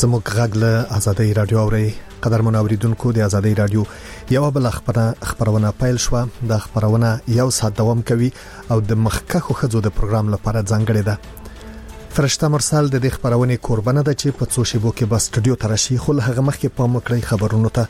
زموږ غږ له آزادۍ رادیو اوري. قدرمن اوریدونکو، د آزادۍ رادیو یو بل خبرونه پیل شو. د خبرونه یو ساعت دوام کوي او د مخکخو خزو د پروګرام لپاره ځانګړی ده. فرشته مرسل د دې خبرونه قربانه ده چې په څو شیبو کې بس سټوډیو ترشي خو هغه مخکې پام وکړي خبرونو ته.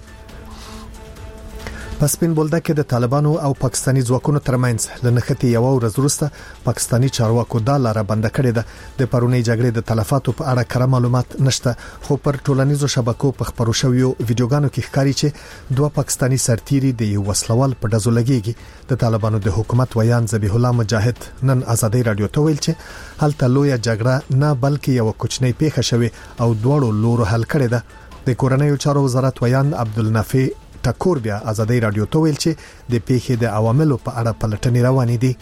په سپین بولدک د طالبانو او پاکستاني ځواکونو ترمنځ لنښتې یو ورځ وروسته پاکستاني چارواکو دا لار بند کړې ده. د پرونی جګړې د تلفاتو په اړه کره معلومات نشته، خو پر ټولنیزو شبکو په خبرو شویو ویډیوګانو کې ښکاري چې دوه پاکستاني سرتیري د یو وسلوال په ډزو لګيږي. د طالبانو د حکومت ویان ذبیح الله مجاهد نن آزادۍ رادیو ته ویل چې هلته لویه جګړه نه بلکې یو کوچنی پیښه شوه او دواړو لورو حل کړې ده. د کورنیو چارو وزارت ویان عبدالنافع ټکور بیا آزادۍ رادیو ته ویل چې د پیښې د عواملو په اړه پلټنې روانې دي.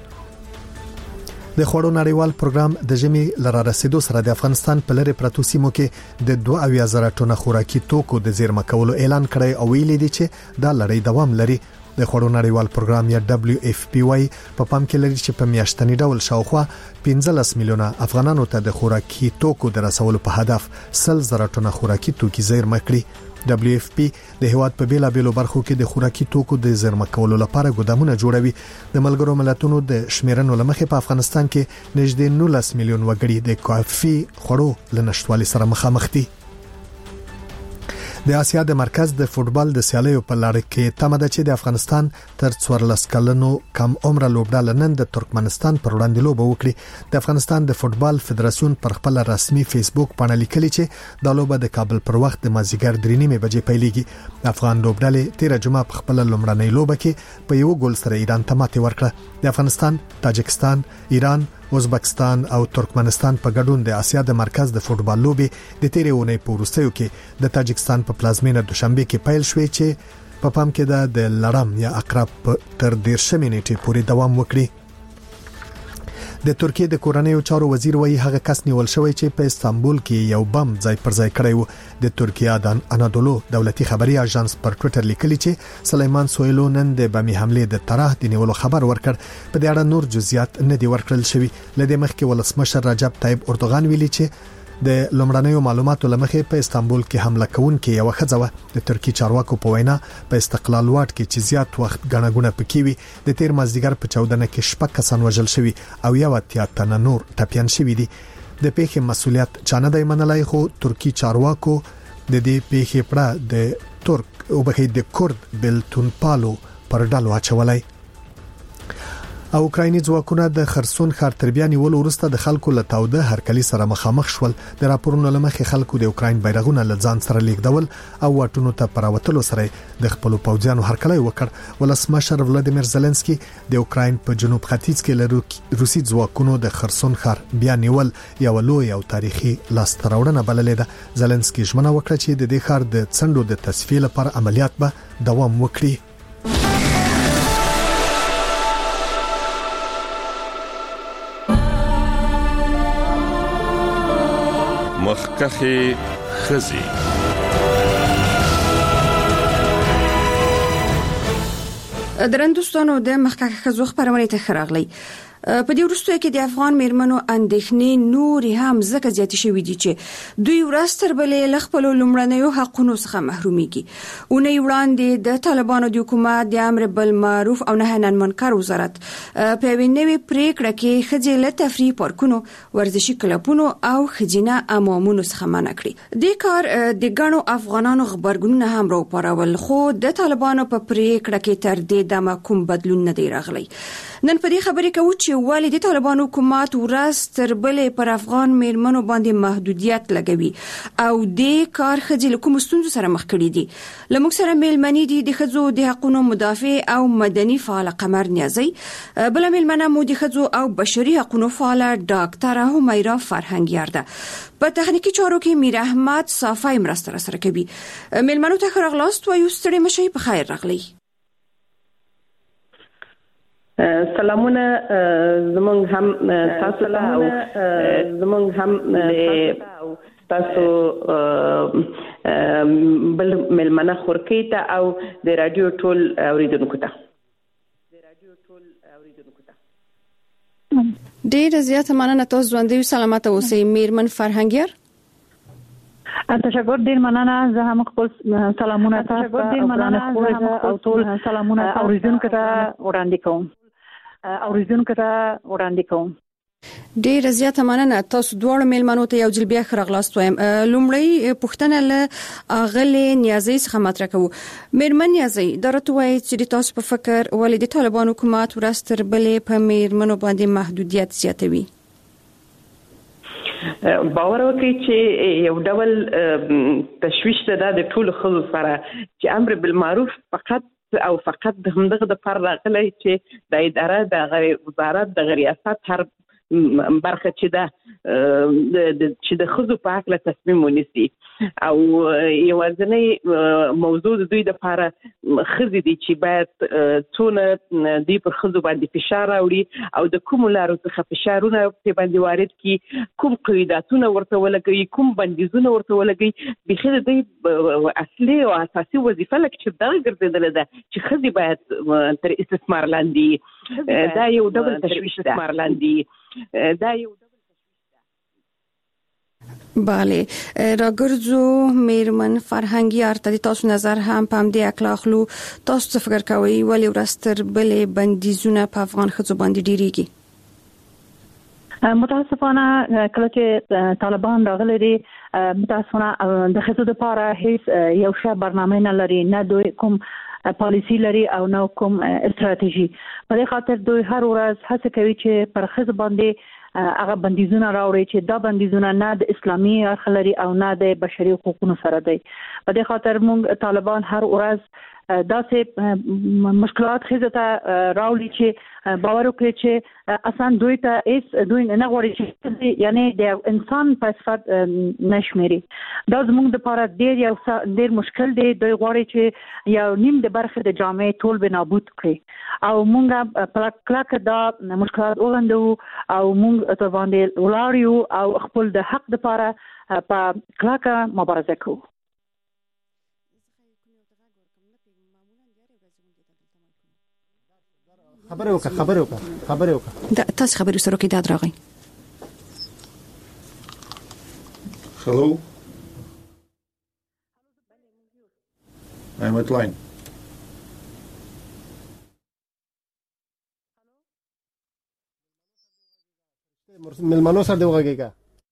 د خوړو نړیوال پروګرام د ژمي لره رسیدو سره د افغانستان په لری پرتو سیمو کې د 2000 ټنه خوراکي توکو د زیرمه کولو اعلان کړی او ویلي دي چې دا لړۍ دوام لري. د خوړو نړیوال پروګرام یا WFP په پام کې لري چې په میاشتنی ډول شاوخوا 15 میلیونه افغانانو ته د خوراکي توکو د رسولو په هدف 100,000 ټنه خوراکي توکي زیرمه کړي. WFP د هیواد په بیلابېلو برخو کې د خوراکي توکو د زیرمه کولو لپاره ګودامونه جوړوي. د ملګرو ملتونو د شمیرنو لمخې په افغانستان کې نږدې 19 میلیون وګړي د کافي خوړو لنشټوالي سره مخامخ دي. د آسیا د مرکز د فوتبال د سیالیو په لړ کې تمه ده چې د افغانستان تر 14 کلنو کم عمر لوبډال نن د ترکمنستان پر وړاندې لوب وکړي. د افغانستان د فوتبال فدراسیون پر خپل رسمي فیسبوک باندې لیکلي چې د لوب د کابل پر وخت د مازیګر 3:30 بجې پیلېږي. افغان لوبډال 13 جمعه په خپل لومړنۍ لوب کې په یو ګول سره ایران ته ماتې ورکړه. د افغانستان، تاجکستان، ایران، ازبکستان او ترکمنستان په ګډون د آسیا د مرکز د فوتبال لوبي د تیرې اونۍ په وروستیو کې د تاجکستان په پلازمینه دوشنبه کې پیل شوې چې په پام کې د لړم یا عقرب تر 13 نیټې پورې دوام وکړي. د ترکیه د کورنیو چارو وزیر وایي هغه کس نیول شوی چې په استانبول کې یو بم ځای پر ځای کړی و. د ترکیه د انادولو دولتي خبري اژانس پر ټوئیټر لیکلی چې سلیمان سویلو نن د بمي حمله د طرح د نیولو خبر ورکړ. په دې اړه نور جزئیات نه دی ورکړل شوی. لدې مخکې ولسمشر رجب طیب اردوغان ویلي چې د لومړنیو معلوماتو لمخې په استانبول کې حمله کوونکې یو خځه د ترکی چارواکو په وینا په استقلال واټ کې چې زیات وخت غنغونه پکې وي. د تیر مازدیګر په 14 کې شپږ کسان وژل شوي او یو اتیا تنه نور ټپيان شوي دي. د پیښې مسؤلیت چانه دی منلای، خو ترکی چارواکو د دې پیښې پر د ترک او بهي د کورد بلتون پالو پر ډلو اچولای. او اوکرایني ځواکونه د خرسون ښار تر بیا نیولو وروسته د خلکو له تاوده هرکلي سره مخامخ شول. د راپورونو لمخې خلکو د اوکراین بیرغونه له ځان سره لیږدول او واټونو ته پراوتلو سره د خپل پوځیانو هرکلی وکړ. ولسمشر ولادیمیر زيلنسکي د اوکراین په جنوب ختیځ کې له روسي ځواکونو د خرسون ښار بیا نیول یو لوی او تاریخي لاسته راوړنه بللې ده. زيلنسکي ژمنه وکړه چې د دې ښار د څنډو د تصفیې لپاره عملیات به دوام وکړي. مخکخي خزي درندوستانو د مخکخي خزو خبرونه ته خراغلی. په دې وروسته کې د افغان میرمنو اندېښنې نورې هم زکه زیات شوې دي چې دوی ورځ تر بلې له خپل لومړنیو حقونو څخه محروميږي. اونۍ وړاندې د طالبانو د حکومت د امر بالمعروف او نهي عن المنکر وزارت په وینوي پریکړه کې خځې له تفریح پارکونو، ورزشي کلبونو او خځینه امامونو څخه منع کړی. د کار د غنو افغانانو خبرګونونه هم راوپارول، خو د طالبانو په پریکړه کې تر دې دمه کوم بدلون نه دی راغلی. نن په دې خبرې کوو چې ولې د طالبانو حکومت ورځ تر بلې پر افغان میرمنو باندې محدودیت لګوي او د کار خځې له کوم ستونزو سره مخ کړي دي. لموږ سره میلمنې دي د خځو د حقوقو مدافع او مدني فعال قمر نیازی، بل میلمنه مو د خځو او بشري حقوقو فعال ډاکټر همیرا فرهنګیار ده. په تخنیکی چارو کې میر احمد صافی مرسته سره کوي. میلمنو ته راغلاست و یو ستړي مشي په خیر راغلی. سلامونه زمونږ هم تاسو ته او زمونږ هم تاسو بل ملمنه خورکی ته او د رادیو ټول اوریدونکو ته ډیر زیات مننه. تاسو ژوندۍ سلامت اوسئ. میرمن فرهنګیار تشکر ډیر مننه. زه هم خپل سلامونه تاسو ته او ټول اوریدونکو ته وړاندې کوم. ډیر زیاته مننه. تاسو دواړو میلمنو ته یو ځل بیا ښه راغلاست وایم. لومړی پوښتنه له اغلې نیازي څخه مطرح کوو. میرمن نیازي، درته وایي چې تاسو په فکر ولې د طالبان حکومت ورځ تر بلې په میرمنو باندې محدودیت زیاتوي؟ باور وکړئ چې یو ډول تشویش ده د ټولو ښځو سره چې امر بالمعروف فقط د همدغه د پر راغلی چې د اداره د وزارت د ریاست هر برخه چې د ښځو په اړه تصمیم ونیسي او یوازینی موضوع د دوی لپاره ښځې دي چې باید څونه دوی پر ښځو باندې فشار راوړي او د کوم لارو څخه فشارونه په باندې وارد کړي، کوم قیوداتونه ورته ولګوي، کوم بندیزونه ورته ولګوي. بخیر د اصلي او اساسي وظیفه لکه چې دا ګرځیدل ده چې ښځې باید تر استثمار لاندې دا یو ډول تشویش ده. بله، راګرځو میرمن فرهنګي ارتدي، تاسو نظر هم په دې اخلاقلو تاسو څه فکر کوئ ولې ورستر بلې بندیزونه په افغان ښځو باندې ډیریږي؟ متاسفانه کله چې طالبان راغلي دي متاسفانه د ښځو لپاره هیڅ یو ښه برنامه نه لري، نه دوی کوم پالیسی لري او نو کوم استراتیژي. په دې خاطر دوی هر ورځ هڅه کوي چې پر ښځو باندې هغه بندیزونه راوړي چې دا بندیزونه نه د اسلامي اړخ لري او نه د بشري حقوقو سره دی. په دې خاطر موږ طالبان هر ورځ داسې مشکلات ښځو ته راوړي چې باور وکړي چې اصلا دوی ته دوی نه غواړي چې یعنی د انسان په صفت نشمري. دا زموږ لپاره ډیر مشکل دی. دوی غواړي چې یو نیم د برخه د جامعې ټول به نابود کړي او موږ په کلک دا مشکلات وغندو او موږ ته باندې ولاړو او خپل د حق لپاره په کلک مبارزه کوو. خبره وکړه تاسو خبرې سره کې داد راغی. Hello. I'm at line. ملمنو سره دی وګورئ.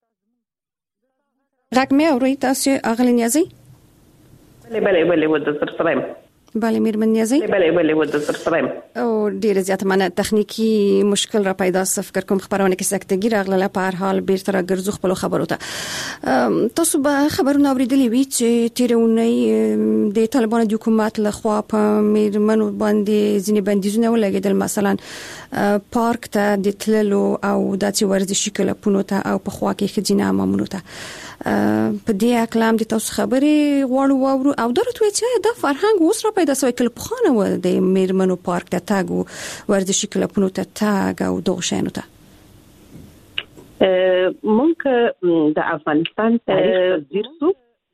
غږ مې اورئ تاسو اغلې نیازي؟ بله ود سر سلام. بله میرمن نیازي. بله ود سر سلام. او ډیره زیاته مننه. تخنیکی مشکل را پیدا فکر کوم خبرونه کې سکتګی راغله. په هر حال بیرته راګرځو خپل خبرو ته. تاسو به خبرونه اوریدلې وي چې تیرونی د طالبان د حکومت لخوا په میرمنو باندې ځینې بندیزونه ولګیدل، مثلا پارک ته د تللو او داسې ورزشي کلبونو ته او په خوا کې ښځینه امامونو ته. په دې اکلام د تاسو خبرې غواړو او درته وایي چې دا فرهنګ اوس را پیدا شوی کله پخوانه و د میرمنو پارک ته تاګ او ورزشي کلبونو ته تاګ او دغه شانو ته. مونږ د افغانستان تاریخ زیرسو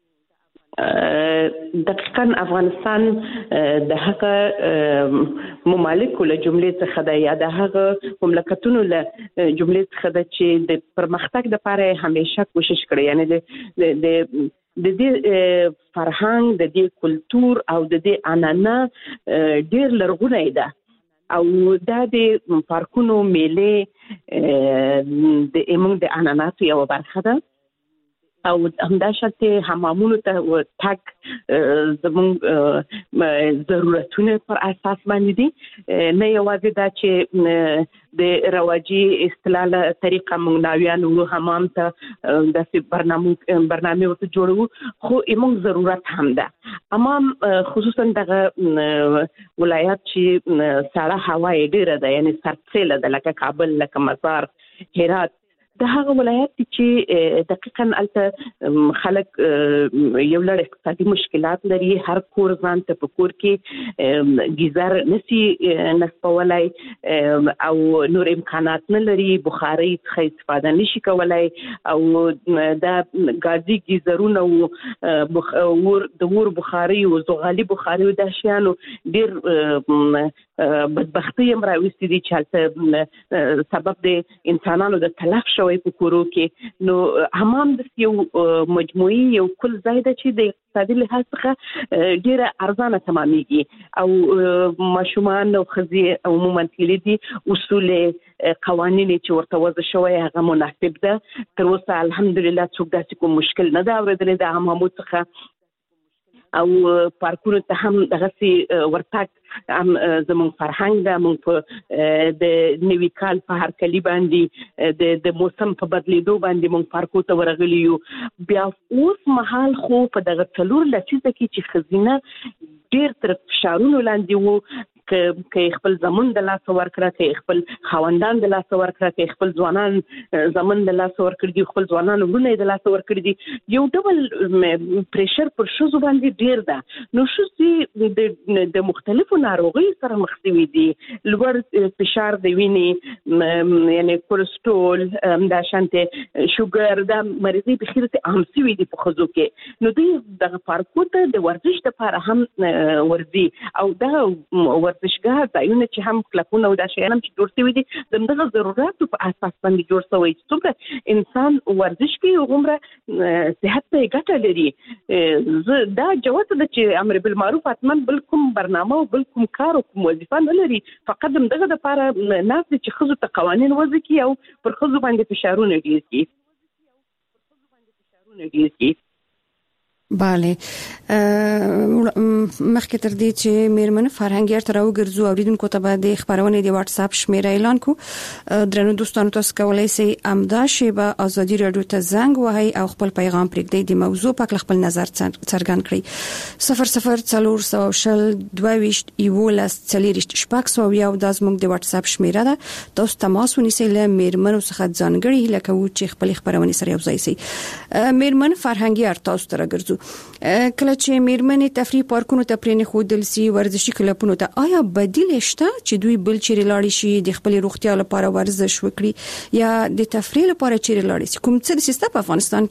دقیقاً افغانستان د هغه ممالکو له جملې څخه ده یا د هغه مملکتونو له جملې څخه ده چې د پرمختګ لپاره همیشه کوشش کړی، یعنی د دې فرهنګ، د دې کلتور او د دې عنعنه ډیر لرغونی ده او دا د پارکونو میلې د ایمون د عنعناتو یو برخه ده او همداشته حمامونو ته تک زمون ضرورتونه پر اساس باندې دي، نه یوازې دا چې د رواجی استلاله طریقه مونږ ناویان وو حمام ته د برنامه ورته جوړو، خو ایمون ضرورت هم ده. حمام خصوصا دغه ولایت چې سړه هوا ډیره ده، یعنی سرسیله ده، لکه کابل، لکه مزار، هرات، د هغه ولایت چې دقیقاً الته خلک یو لړ اقتصادي مشکلات لري، هر کور ځان ته په کور کې گیزر نسی نسبولای او نور امکانات نه لري، بخاري څخه استفاده نشي کولای او دا ګازي گیزرونه او د ور بخاري او زغالي بخاري د شیانو ډیر بدبختی هم راوستي دي چې سبب د انسانانو د تلف شوی په کورو کې نو همام د یو مجموعي یو کل ځای ده چې د اقتصادي لحاظ څخه ډیره ارزانه تمامېږي او ماشومان او ښځې عموما کلی دي اصول قوانین چې ورته وضع شوی هغه مناسب ده تر اوسه الحمدلله څوک داسې کوم مشکل نه دا اورېدلی د عامو څخه او پارکونو ته هم دغسې ورتګ هم زموږ فرهنګ ده موږ په د نوي کال په هرکلي باندې د موسم په بدلیدو باندې موږ پارکو ته ورغلي یو بیا اوس مهال خو په دغه 4 لسیزه کې چې ښځینه ډېر تر فشارونو لاندې وو که خپل زمون د لاس ورکړه که خپل خاوندان د لاس ورکړه که خپل ځوانان زمون د لاس ورکړي دي خپل ځوانان ورونه د لاس ورکړي دي یو ډول پریشر پر ښځو باندې ډیر ده نو ښځې د مختلفو ناروغیو سره مخ شوي دي لوړ فشار د وینې یعنی کولسټرول همداشانته شوګر دا مرضۍ بخیر ته عام شوي دي په ښځو کې نو دوی دغه پارکو ته د ورزش لپاره هم ورځي او دا ورزشګاه ځایونه چې هم کلبونه او دا شیان هم چې جوړ شوي دي د همدغه ضروراتو په اساس باندې جوړ شوی چې څومره انسان ورزش کوي هغومره صحت ته یې ګټه لري دا جوته ده چې امر بالمعروف حتما بل کوم برنامه او بل کوم کار او کوم وظیفه نه لري فقط همدغه دپاره ناست دي چې ښځو ته قوانین وضع کړي او پر ښځو باندې فشارونه ډېر کړي بله مخکې تر دې چې میرمن فرهنګیار تر وګرځو اوریدونکو ته به د خبرونه دی واتس اپ شمیره اعلان کو درنو دوستانو تاسو کولای شئ امدا شیبه ازادي رادیو ته زنګ وهئ او خپل پیغام پرېږدئ د موضوع په اړه خپل نظر څرګند کړئ 004022 د زموږ د واتس اپ شمیره ده تاسو تماس ونیسئ له میرمنو څخه ځانګړي هیله کوو چې خپل خبرونه سره یوځای شي میرمن فرهنګیار تاسو ته راګرځو کله چې میرمنې تفریح پارکونو ته پرې نه خودل سي ورزشي کلبونو ته آیا بدیل شته چې دوی بل چیرې لاړ شي د خپل روغتیا لپاره ورزش وکړي یا د تفریح لپاره چیرې لاړ شي کوم څه د سیستم په افغانستان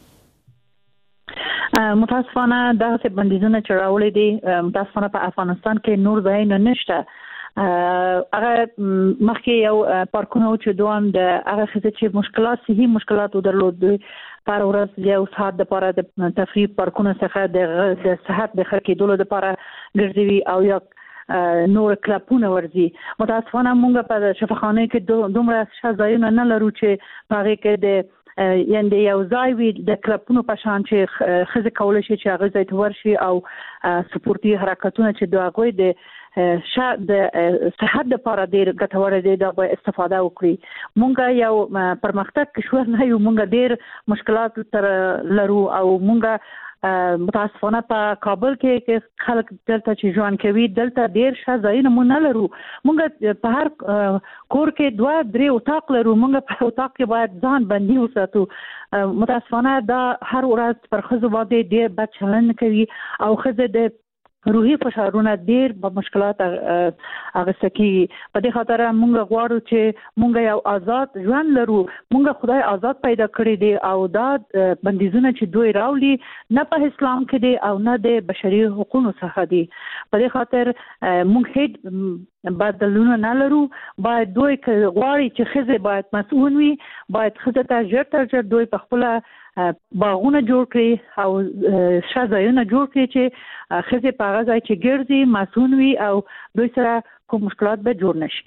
کې متاسفانه دغه بندیزونه چې راولې دي متاسفانه په افغانستان کې نور ځایونه نشته هغه مخکې یو پارکونه چې دوام د هغه خزه چې مشکلات صحي مشکلات درلود پر ورځ یو ساعت د لپاره د تفریح پارکونو څخه د صحت د ښه کېدو لپاره ګرځوي او یا نور کلبونه ورځي متاسفانه موږ په شفاخانه کې دومره ځایونه نه لرو چې هغه کې د یعنی یو ځای وي د کلبونو په شان چې ښځې کولی شي چې هغه ځای ته ورشي او سپورتي حرکتونه چې د هغوی د د صحت لپاره ډېر ګټور دي دا به استفاده وکړي مونږ یو پرمختګ کشور نه یو مونږ ډېر مشکلات تر لرو او مونږ متاسفانه په کابل کې خلک دلته چې ژوند کوي دلته ډېر ځایونه مونږ نه لرو مونږ په هر کور کې 2-3 اتاق لرو مونږ په اتاق کې باید ځان بندي وساتو متاسفانه دا هر ورځ پر ښځو باندې ډېر بد چلند کوي او ښځې د روحي فشارونه ډېر په مشکلات اغسته کیږي په دې خاطر موږ غواړو چې موږ یو آزاد ژوند لرو موږ خدای آزاد پیدا کړی دی او دا بندیزونه چې دوی راولي نه په اسلام کې دي او نه د بشري حقوقو څخه دي په دې خاطر موږ هیڅ بدلونه نه لرو باید دوی غواړي چې ښځې باید مسؤل وي باید ښځې ته ژر تر ژر دوی په خپل باغونه جوړ کړي او ځایونه جوړ کړي چې ښځې په هغه ځای چې ګرځي مسؤل وي او دوی سره کوم مشکلات به جوړ نشي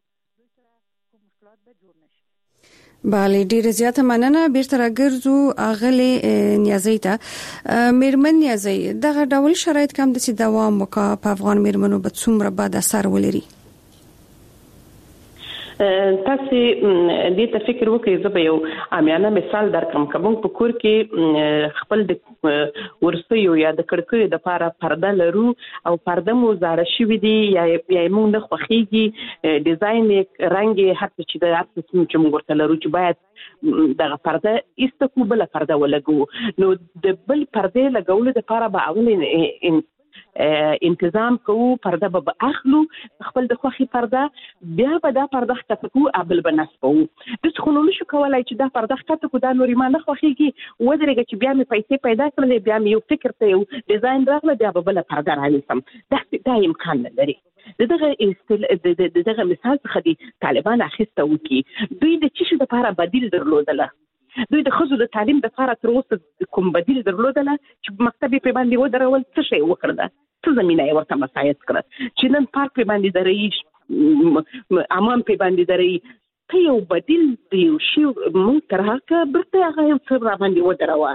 بله ډیره زیاته مننه بیرته راګرځو اغلی نیازی ته میرمن نیازی دغه ډول شرایط کوم د دوام وکړه په افغان میرمنو به څومره بد اثر ولري تاسو دې ته فکر وکړئ زه به یو عامیانه مثال درکړم کوم په کور کې خپل د ورسېو یا د کړکۍ د لپاره پرده لرو او پرده مو زاړه شوی دی یا موږ نه خوښیږي ډیزاین رنگ هر څه چې د هر څه چې موږ ورته لرو چې باید دغه پرده ایستو بل پرده ولګو نو د بل پرده لګولو لپاره به اول انتظام کوو پرده به اخلو خپل د خوخي پرده بیا به دا پرده ختکو ابل بنسبو د څخونو نشو کولای چې دا پرده ختکو دا نوري ما نه خوخيږي ودرېږي چې بیا مې پیسې پیدا کړلې بیا مې یو فکر ته یو ډیزاین راغله بیا به بل پرده راويسم دا امکان نه لري دغه مثال څخه دي طالبان اخیسته وکي دوی د چشي لپاره بدیل درلودله دوی د خزو د تعلیم لپاره تر اوسه کوم بدیل درلودله چې مکتب په باندې ودرول څه شی وکړه څه زمينه یې ورته مساعد کړه چې نن پارک په باندې درې امام په باندې درې ته یو بدیل دی شی مونږ تر هغه برته هغه څه را باندې ودروا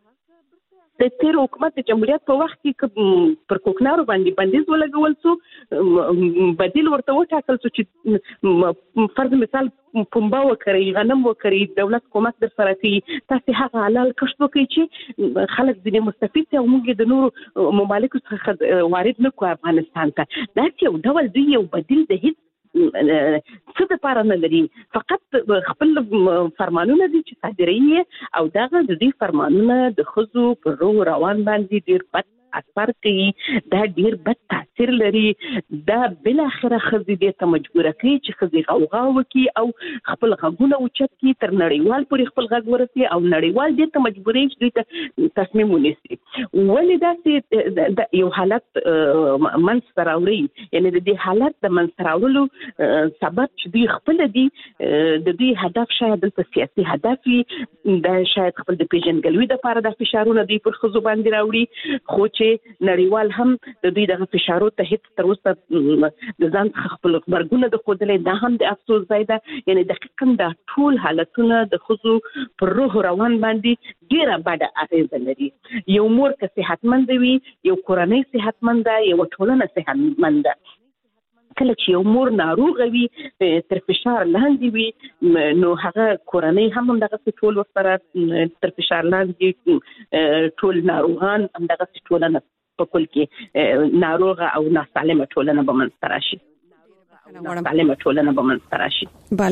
د تیر حکومت د جمهوریت په وخت کې پر کوکنارو باندې بندیز ولګول سو بدیل ورته وټاکل سو چې فرض مثال پنبه وکړي غنم وکړي دولت کومک در سره کوي تاسو هغه حلال کښت وکړي چې خلک دې مستفید او موږ د نورو ممالکو څخه وارد نه کوو افغانستان ته دا یو ډول دی یو بدیل د هیڅ څه د پاره نه لري فقط خپل فرمانونه دي چې صادري او دغه د دې فرمانونه د خزو پر روان باندې ډیر بد اثر کوي دا ډیر بد تاثیر لري دا بل اخره خزي دې ته مجبور کوي چې خزي غوغا وکي او خپل غوونه اوچت کی تر نړیوال پورې خپل غږ ورسي او نړیوال دې ته مجبورې چې دې ته تصمیم ونیسي ولې دا یو حالت منځ راوړي یعنی د دې حالت د منځ راوړلو سبب چې دوی خپل دي د دې هدف شاید د سیاسي هدف د شاید خپل د پیژنګلوي د لپاره د فشارونو دی پر خزو باندې راوړي خو چې نړیوال هم د دوی د فشارو ته هیڅ تر اوسه د ځان خپل خبرګونه د خودلې دا هم د افسوس ځای ده یعنی دقیقاً د ټول حالتونه د خزو پر روح روان باندې ډیره بده اغیزه لري یو مور که صحتمند وي یو کورنۍ صحتمند یو ټولنه صحتمند کله چې یو مور ناروغه وي تر فشار لاندې وي نو هغه کورنۍ هم دغه ټول وسره تر فشار لاندې ټول ناروغان هم دغه ټولنه په کل کې ناروغه او ناسالمه ټولنه به منځ راشي ناسالمه ټولنه به منځ راشي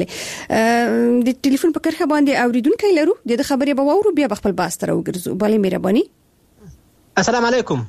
bale د ټلیفون په کرخه باندې اوریدونکو لرو د خبرې به وورو بیا خپل باس تر وګرځو bale مهرباني السلام علیکم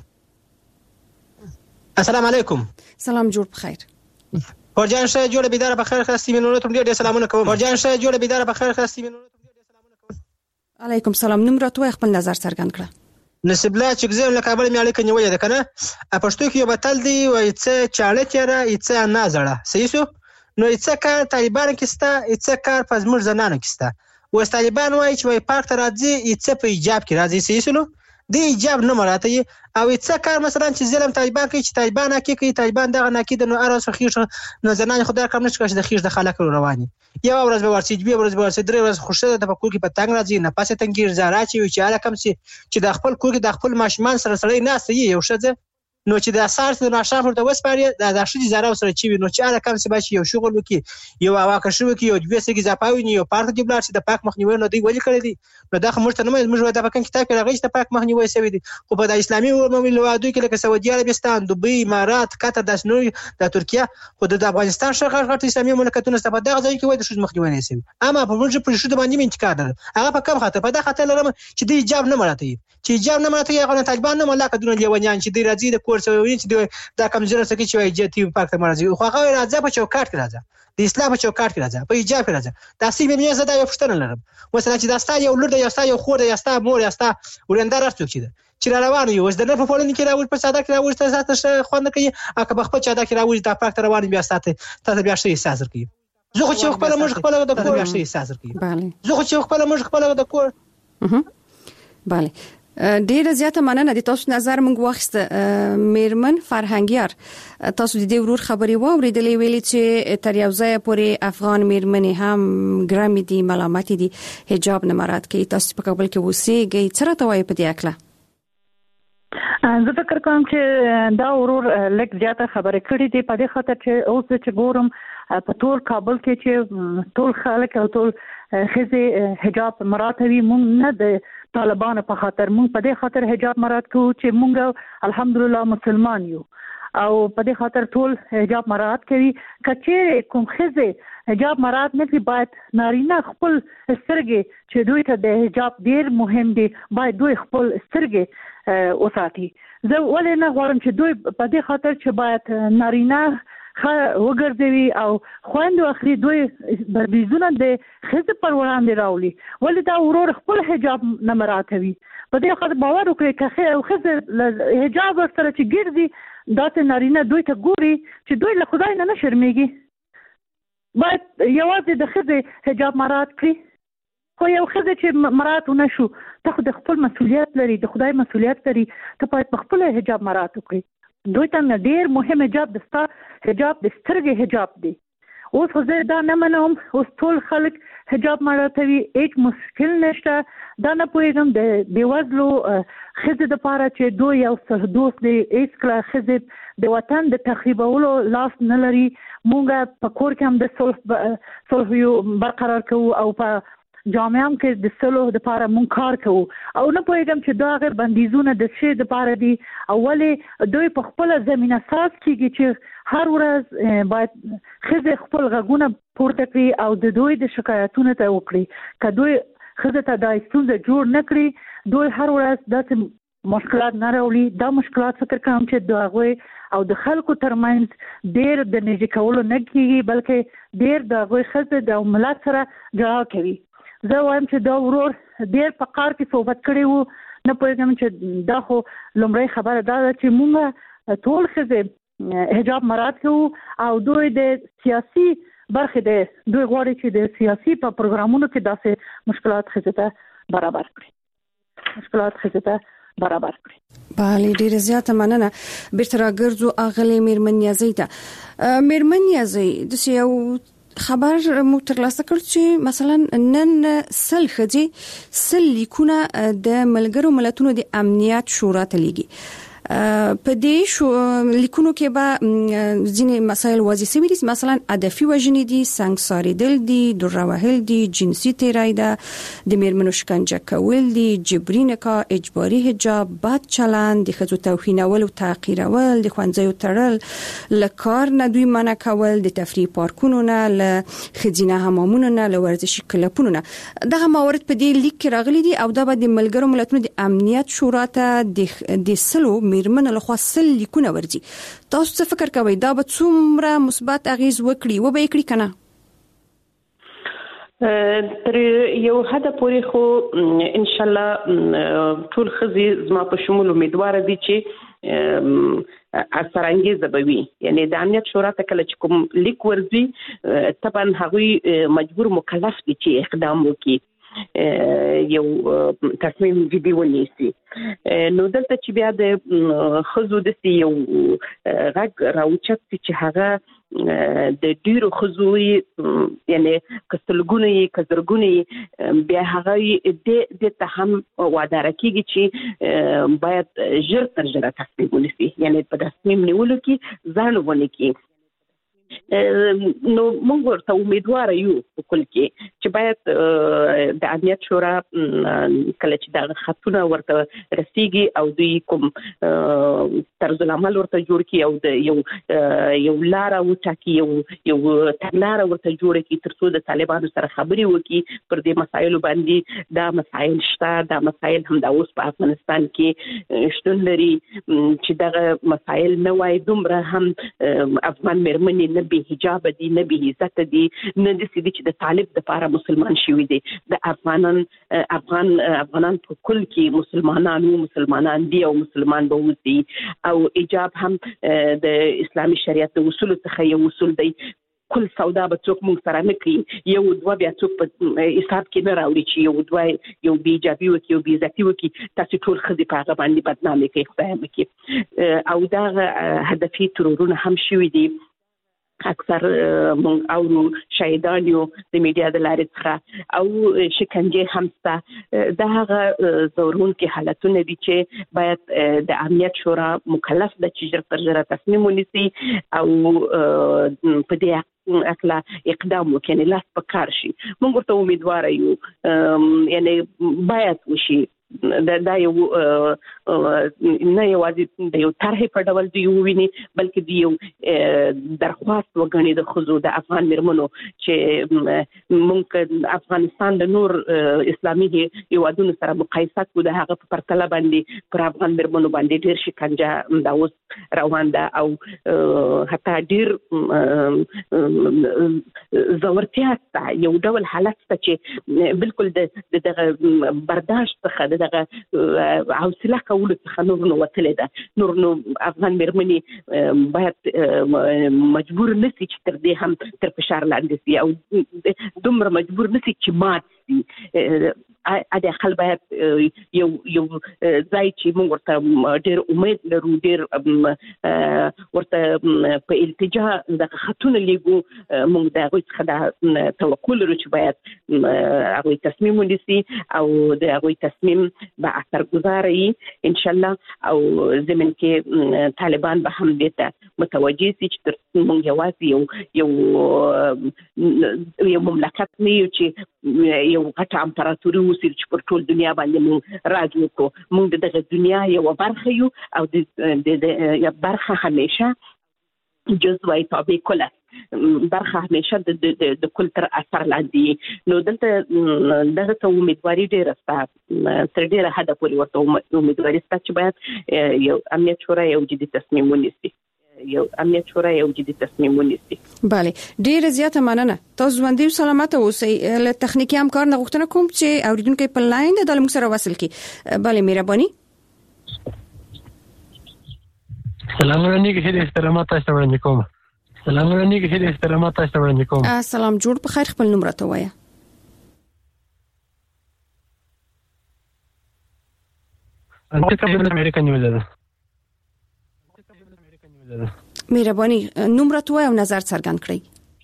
السلام علیکم سلام جوړ بخیر ورجان شه جوړه بيدار بخیر خاصی منونه ته ډیر سلامونه کوم ورجان شه جوړه بيدار بخیر خاصی منونه ته ډیر سلامونه کوم علیکم سلام نوم راته خپل نظر څرګند کړه نسب الله چې زه له کابل مې اړیکه نیولې ده کنه پښتو کې یو بتل دی وای څه چاړه تیرا ایڅه نازړه صحیح شو نو ایڅه کار طالبان کې ستا ایڅه کار په زموږ زنانو کې ستا و طالبان وای چې وای پارک ته راځي ایڅه په ایجاب کې راځي صحیح شو دی ایجاب نه مراته او ایڅه کار مثلا چې ظلم طالبان کوي چې طالبان کوي طالبان دغه ناکید نو ارس خېښ نه زنان خدای کوم نشي چې د خېښ د خلک رواني یو ورځ به ورسې بیا ورځ به ورسې درې ورځې خوشاله د پکور کې په تنګ راځي نه پاسه تنګیر زارا چې اله کم چې د خپل کور کې د خپل ماشمان سره سره نه سي یو شته نو چې د اساس د ناشاف ورته وسپاري د شدي زارا سره چې نو چې اله کم چې بچي یو شغل وکي یو واکه شو وکي یو د بیسګي زپاوي یو پارت دی بلار چې د پاک مخنیوي نو دی ولي کړی دي نو دا خمرته نه موږ د پاکستان کتاب کې راغی چې د پاک مخنیوي سوي دي خو په د اسلامي مملکتونو کې لکه سعودي عربستان دوبۍ امارات قطر د شنو د ترکیه خو د افغانستان شغل غټ اسلامي مملکتونو څخه په دغه ځای کې وای د شوز مخنیوي نه سوي اما په موږ په شوز باندې انتقاد ده هغه په کم خاطر په دا خاطر لرم چې دی ایجاب نه مراته چې ایجاب نه مراته هغه طالبان نه ملاک دونه لیوانیان چې دی راځي د کور سوي چې دا کمزور سکی چې وای جتی پاک ته مرزي خو هغه راځي په چوکاټ کې راځي د اسلام په چوکاټ کې راځي په ایجاب کې راځي دا سیمه مې زده یو پښتنه لرم مثلا چې دا ستا یو لور د یاستا یو خور د یاستا مور یاستا ورندار څوک چې روان یو د نه په فولن کې راوړ په ساده کې راوړ تاسو خوند کوي اګه بخ په چاده کې راوړ د پاک ته روان بیا ساته تاسو بیا شي احساس کوي زه خو چې خپل موږ خپل د کور شي احساس کوي زه خو چې خپل موږ خپل د کور bale ډیره زیاته مننه د تاسو نظر موږ واخیسته میرمن فرهنګیار تاسو د دې ورور خبري واوریدلې ویلي چې تر یو ځای پورې افغان میرمنې هم ګرامي دي ملامت دي حجاب نه مراد کوي تاسو په کابل کې اوسېږئ څه راته وایي په دې اړه زه فکر کوم چې دا ورور لږ زیاته خبرې کړې دي په دې خاطر چې اوس چې ګورم په ټول کابل کې چې ټول خلک او ټول خزه حجاب مراتبي مونږ نه د طالبانو په خاطر مونږ په دې خاطر حجاب مراد کوو چې مونږ الحمدلله مسلمان یو او په دې خاطر ټول حجاب مراد کوي کچې کوم خزه حجاب مراعات نه کړي باید نارینه خپل سترګې چې دوی ته د حجاب ډیر مهم دي باید دوی خپل سترګې وساتي. زه ولې نه غواړم چې دوی په دې خاطر چې باید نارینه وګرځوي او خويندو اخري دوی بندیزونه د ښځې پر وړاندې راولي ولې دا ورور خپل حجاب نه مراعاتوي. په دې خاطر باور وکړئ که ښځه حجاب سره چې ګرځي دا ته نارینه دوی ته ګوري چې دوی له خدای نه شرمېږي. باید یوازې د ښځې حجاب مراعات کړي خو یو ښځه چې مراعات ونه شو ته خو د خپل مسؤلیت لري د خدای مسؤلیت لري ته باید په خپل حجاب مراعات وکړي. دوی ته ډیر مهم حجاب د ستا حجاب د سترګې حجاب دی. اوس خو زه دا نه منم اوس ټول خلک حجاب مراعاتوي هیڅ مشکل نشته. دا نه پوهېږم د بېوزلو ښځې دپاره چې دوی یو دوست دی هېڅکله ښځې د وطن د تخریبولو لاس نه لري. مونږ په کور کې هم د صلح برقرار کوو او په جامعه هم کې د صلح دپاره مونږ کار کوو او نه پوهېږم چې دا هغه بندیزونه د څه دپاره دي او ولې دوی په خپله زمینه ساز کېږي چې هر ورځ باید ښځې خپل غږونه پورته کړي او د دوی د شکایتونو ته وکړي. که دوی ښځې ته دا ستونزه جوړ نه کړي دوی هر ورځ داسې مشکلات نه راولي. دا مشکلات فکر کوم چې د هغوی او د خلکو ترمنځ ډېر د نږدې کولو نه کېږي بلکې ډېر د هغوی ښځې د ملت سره جړا کوي. زه وایم چې دا ورور ډېر په قار کې صحبت کړی وو. نه پوهېږم چې دا خو لومړی خبره دا ده چې مونږ ټول ښځې حجاب مراعات کوو او دوی د سیاسي برخې دوی غواړي چې د سیاسي په پروګرامونو کې داسې مشکلات ښځې ته برابر کړي. بله ډیره زیاته مننه. بیرته راګرځو اغلې میرمن نیازۍ ته. میرمن نیازۍ د یو خبر مو ترلاسه کړ چې مثلا نن سل ښځې سل لیکونه د ملګرو ملتونو د امنیت شورا ته لیږي. په دې لیکونو کې به ځینې مسایل واضح شوي دي مثلا هدفي وژنې دي سنګسارېدل دي دروغ وهل دي جنسي تیری ده د میرمنو شکنجه کول دي جبري نکاح اجباري حجاب بد چلند د ښځو توهینول او تحقیرول د ښوونځیو تړل له کار نه دوی منع کول د تفریح پارکونو نه له ښځینه حمامونو نه له ورزشي کلبونو نه. دغه موارد په دې لیک کې راغلي دي او دا به د ملګرو ملتونو د امنیت شورا ته د سلو میرمن له خوا سل لیکونه ورځي. تاسو څه فکر کوئ دا به څومره مثبت اغیز وکړي و به یې کړي کنه؟ تر یو حد پورې خو ان شاء الله ټول ښځې زما په شمول امیدواره دي چې اثر انګیزه به وي. یعنی د امنیت شورا ته کله چې کوم لیک ورځي طبعا هغوی مجبور مکلف دي چې اقدام وکړي یو تصمیم جدي ونیسي. نو دلته چې بیا د ښځو داسې یو غږ راوچت چې هغه د ډیرو ښځو یعنی که سلګونه یې که زرګونه یې بیا هغه دې ته هم واداره کېږي چې باید ژر تر ژره تصمیم ونیسي یعنی په تصمیم نیولو کې ځان ونه کړي. نو موږ ورته امیدواره یو په کل کې چې باید د امنیت شورا کله چې دا خطونه ورته رسیږي او دوی کوم طرز العمل ورته جوړ کړي او د یو لاره وټاکي یو تګلاره ورته جوړ کړي تر څو د طالبانو سره خبرې وکړي پر دې مسایلو باندې. دا مسایل شته دا مسایل هم د اوس په افغانستان کې شتون لري چې دغه مسایل نه وای دومره هم افغان میرمنې نه به حجاب دي نه به عزت دي نه د سړي چې د طالب د لپاره مسلمان شوی دي. د افغانان په کل کې مسلمانان دي او مسلمان به وي او حجاب هم د اسلامي شریعت د اصول څخه یو اصول دی. کل سودا به څوک مونږ سره نه کوي یو دوه بیا څوک په حساب کې نه راوړي چې یو دوه یو بی ایجابي وکړي یو بی عزتي وکړي تاسو ټول ښځې په هغه باندې بدنامي کوي خدای مکړي. او دا هدفي ترورونه هم شوي دي اکثر مونږ او شهیدان یو د میډیا د لارې څخه او شکنجه هم شته. دا هغه ضروري حالتونه دي چې باید د امنیت شورا مکلف ده چې ژر تر ژره تصمیم ونیسي او په دې اکلا اقدام وکړي لاس په کار شي. موږ ورته امیدواره یو یعنی باید وشي دا یو نه یوازې د یو طرحې په ډول دی وویني بلکې د یو درخواست وګڼي د ښځو د افغان میرمنو چې موږ افغانستان د نور اسلامي هیوادونو سره مقایسه کوو د هغه په پرتله باندې پر افغان میرمنو باندې ډېر شکنجه دا اوس روان ده او حتی ډېر زورتیا ته یو ډول حالت ته چې بالکل د دغه برداشت څخه دغه حوصله کولو څخه نور نو وتلې ده نور نو افغان میرمنې باید مجبور نشي چې تر دې هم تر فشار لاندې شي او دومره مجبور نشي چې مات شي اده خل باید یو ځای چې موږ ورته ډېر امید لرو ډېر ورته په التجا د خطونه لیګو موږ د هغوی څخه د توقع لرو چې باید هغوی تصمیم ونیسي او د هغوی تصمیم به اثرګذاره وي ان شاء الله او زمين کې طالبان به هم دې ته متوجه شي چې موږ یوازې یو مملکت نه یو چې یو غټه امپراتوري وسیل چې پر ټول دنیا باندې موږ راج وکړو موږ دغه دنیا یو برخه یو او د برخه همیشه جزوه تابع کله برخه همیشه د کل تر اثر لاندې نو دلته دغه ته امیدواري ډېره سته تر ډېره حده پورې ورته امیدواري سته چې باید یو امنیت شورا یو جدي تصمیم ونیسي بله ډیره زیاته مننه تاسو ژوندۍ او سلامت اوسئ له تخنیکی همکار نه غوښتنه کوم چې اوریدونکو په لاین د موږ سره وصل کی بله مهرباني سلام علیکم احترامات تاسو وړاندې کوم سلام علیکم احترامات تاسو وړاندې کوم سلام جوړ په خیر خپل نوم راته وایه انت کوم امریکا نیول ده مهرباني نوم راته وایه او نظر څرګند کړئ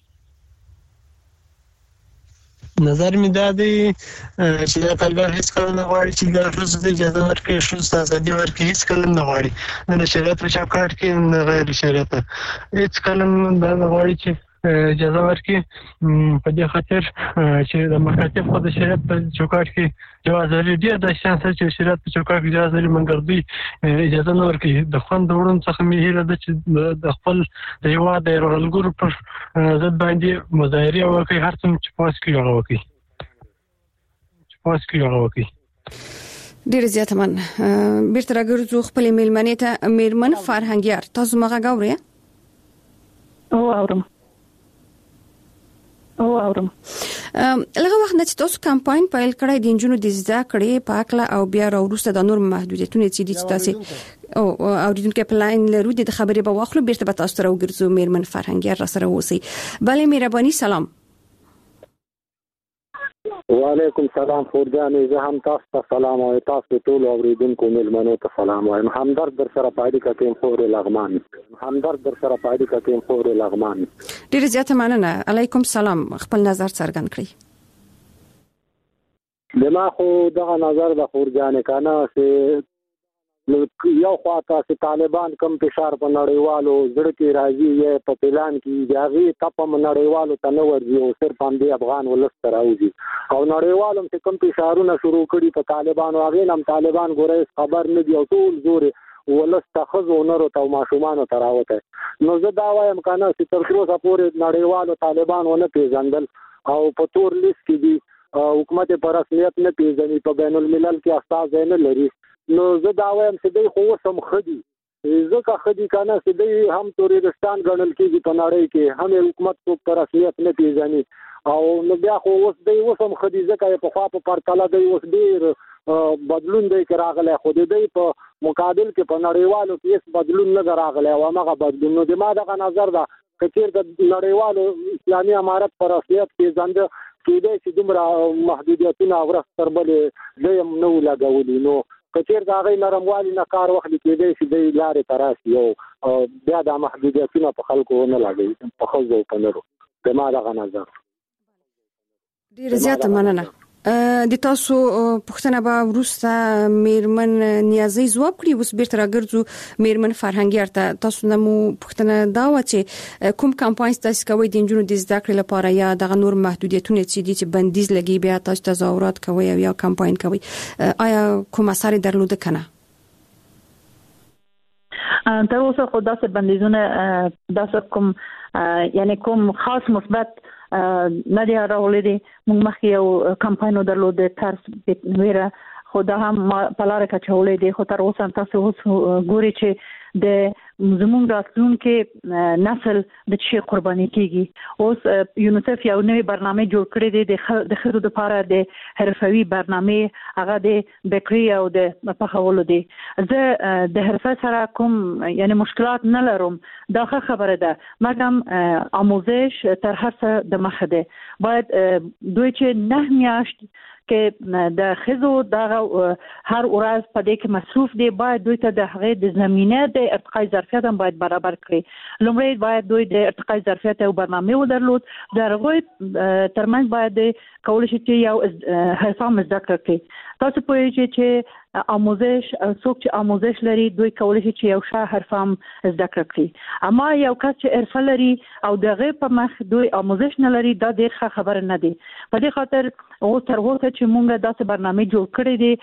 نظر می دادی چې دا طالبان هیڅ کله نه غواړي چې د ښځو د اجازه ورکړي ښځو ازادي ورکړي هیڅ کله نه غواړي نه شریعت په چوکاټ کې نه غیر شریعت هیڅ کله دا نه غواړي چې اجازه ورکړي په دې خاطر چې د مکاتب خو د شریعت په چوکاټ کې جواز لري ډېر د شانس چې شریعت په چوکاټ کې جواز لري مګر دوی اجازه نه ورکړي د خوند وړون څخه مې هیله ده چې د خپل د هیواد د رغلګرو پر ضد باندې مظاهره وکړي هر څومره چې پاس کوي هغه وکړي ډېر زیات من بیرته راګرځو خپل میلمنې ته میرمن فرهنګیار تاسو مغه غوړی او اورم لږه وخت نه چې تاسو کمپاین پیل کړی د انجونو د زده کړې پاکله او بیا وروسته د نور محدودیتونه چې دي تاسو او اوریدونکو په لاین لرو د خبرې په واخلو بیرته به تاسو سره وګرځو میرمن فرهنګیار را سره اوسئ بله مهرباني سلام وعلیکم سلام فورجانې زه هم تاسو ته سلام او تاسو ټول اوریدونکو ملمنو ته سلام وایم همدرد در سره پایډی کتیم خور لغمان ډیر زیاته مننه علیکم سلام خپل نظر څرګند کړئ دما خو دغه نظر د فورجانې کنه چې یو خواته چې طالبان کم فشار په نړیوالو زړه کې راځي یا په پلان کې داغي تپم نړیوالو ته نه ورځي او صرف هم د افغان ولس ته راوځي او نړیوالو چې کم فشارونه شروع کړي په طالبانو هغه هم طالبان ګورې خبر نه دی او ټول زور ولس ته خزو نورو ته ماشومان ته راوته نو زه دا وایم کنه چې تر څو پورې نړیوالو طالبان ونه پیژندل او په تور لیست کې دي حکومت پر رسمیت نه پیژني په بین الملل کې استاد نه لري نو زه دا وایم چې دوی خو سم خدي ځکه خدي کنه چې دوی هم تورستان ګڼل کېږي په نړۍ کې هم حکومت پر رسمیت نه پیژني او نو بیا خو اوس دوی سم خدي ځکه په خوا په پرتله دوی اوس ډیر بدلون دی راغلی خو دوی په مقابل کې په نړیوالو کې هیڅ بدلون نه راغلی او هغه بدلون نو د ما دغه نظر ده چې د نړیوالو اسلامي امارت پر رسمیت پیژنده کېدای چې دومره محدودیتونه ورسته تر بلې دوی هم نه لګولي نو کچیر دا غي نرموالي نه کار وخت کېدای شي د لارې تراشي او بیا د محدودیتونو په خلکو نه لګي په خوځو په نورو د ما دغه نظر ډیر زیاته مننه د تاسو پوښتنه به وروسته میرمن نیازي ځواب کړي. اوس بیرته راګرځو میرمن فرهنګي ارته. تاسو نه مو پوښتنه دا و چې کوم کمپاین تاسو کوي د انجونو د زده کړې لپاره یا د نور محدودیتونه چې بندیز لګي بیا تاسو تظاهرات کوي یا کمپاین کوي، آیا کوم اثر درلوده کنه؟ تر اوسه خو داسې بندیزونه داسې کوم یعنی کوم خاص مثبت نه دی راغلی دی. موږ مخکې یو کمپاین درلود ترس ویره، خو دا هم په لاره کې چولې دی. خو تر اوسه تاسو اوس ګوري چې د زموږ راتلونکي نسل د چی قرباني کیږي. اوس یونیسف یو نوې برنامه جوړ کړې ده د خزو لپاره د حرفوي برنامه، هغه د بیکری او د پخولو دی. زه د حرفه سره کوم یعنی مشکلات نه لرم، دا خبره ده، مګم آموزش تر هر څه د مخه ده. باید دوی چې 9 میاشت کې د خزو دغه هر ورځ په دې کې مصروف دي، باید دوی ته د هغه د زمينه د ارتقاء ظرفیت هم باید برابر کړي. لومړی باید دوی د ارتقاء ظرفیت او برنامه ودرلود، درغه ترمنځ باید کول شي چې یو حساب زده کړي. تاسو پوهیږئ چې آموزش څوک چې آموزش لري دوی کولای شي چې یو ښه حرفام زده کړي، اما یو کس چې حرفه لري او دغه په مخ دوی آموزش نه لري دا ډېر ښه خبره نه دی. په دې خاطر او تر وخته چې موږ داسې برنامه جوړ کړی دی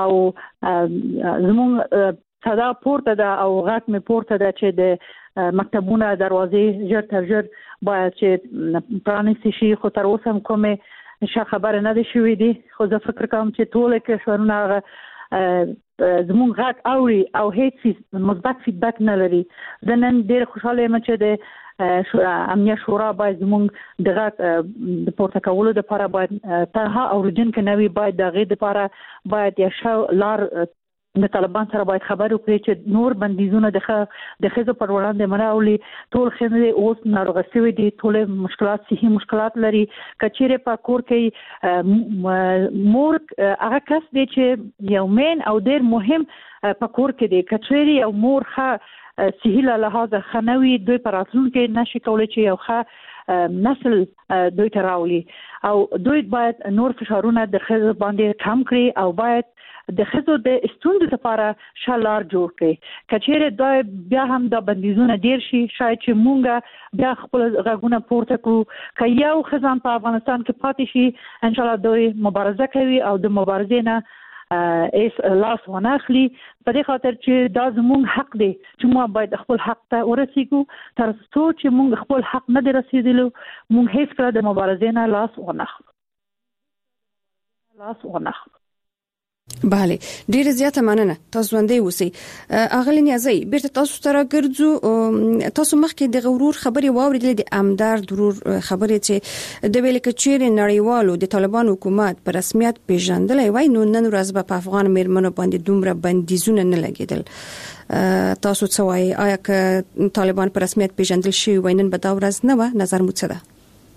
او زموږ صدا پورته ده او غږ مې پورته ده چې د مکتبونو دروازې ژر تر ژر باید چې پرانیستي شي. خو تر اوسه هم کومه ښه خبره نه دی شوې دي. خو زه فکر کوم چې ټول کشورونه زموږ غږ اوري او هیڅ مثبت فیډبک نه لري. زه نن ډېر خوشاله یم چې د امنیه شورا باید زموږ د غږ د پورته کولو لپاره باید تنها اوریدونکو نه وي، باید د هغې لپاره باید یو ښه لار د طالبان سره باید خبر وکړي چې نور بندیزونه د ښځو پر وړاندې مناولي. ټول ښځې اوس ناروغه شوي دي، ټول مشکلات صحي مشکلات لري. کچېرې په کور کې مور هغه کس دی چې یو مین او ډېر مهم په کور کې دی. کچېرې یو مور ښه صحي له لحاظه ښه نه وي، دوی په راتلونکي نشي کولی چې یو ښه نسل دوی ته راولي. او دوی باید نور فشارونه د ښځو باندې کم کړي او باید د ښځو د ستونزو لپاره شالار جوړ کړي. کچېرې دا بیا هم د بندیزونه ډیر شي، شاید چې مونږ بیا خپل غږونه پورته کړو. که یو ښځه په افغانستان کې پاتې شي ان شاء الله دوی مبارزه کوي او د مبارزې نه لاس ونه اخلي. په دې خاطر چې دا زموږ حق دی چې موږ باید خپل حق ته ورسیږو. تر څو چې موږ خپل حق نه دی رسیدلو موږ هیڅ کله د مبارزې نه لاس ونه اخلو. بله، ډیره زیاته مننه. تاسو ژوندۍ اوسئ. اغلی نیازي بیرته تاسو سره ګرځو. تاسو مخکې د غرور خبرې واوریدلې، د امدار ضرور خبرې چې د ویل کچېر نړیوالو د طالبان حکومت په رسمیت پیژندلې وای نو نن ورځ په افغان میرمنو باندې دومره بندیزونه نه لګیدل. تاسو څه وایي؟ آیا که طالبان په رسمیت پیژندل شي وای نن به دا ورځ نه و؟ نظر مو څه ده؟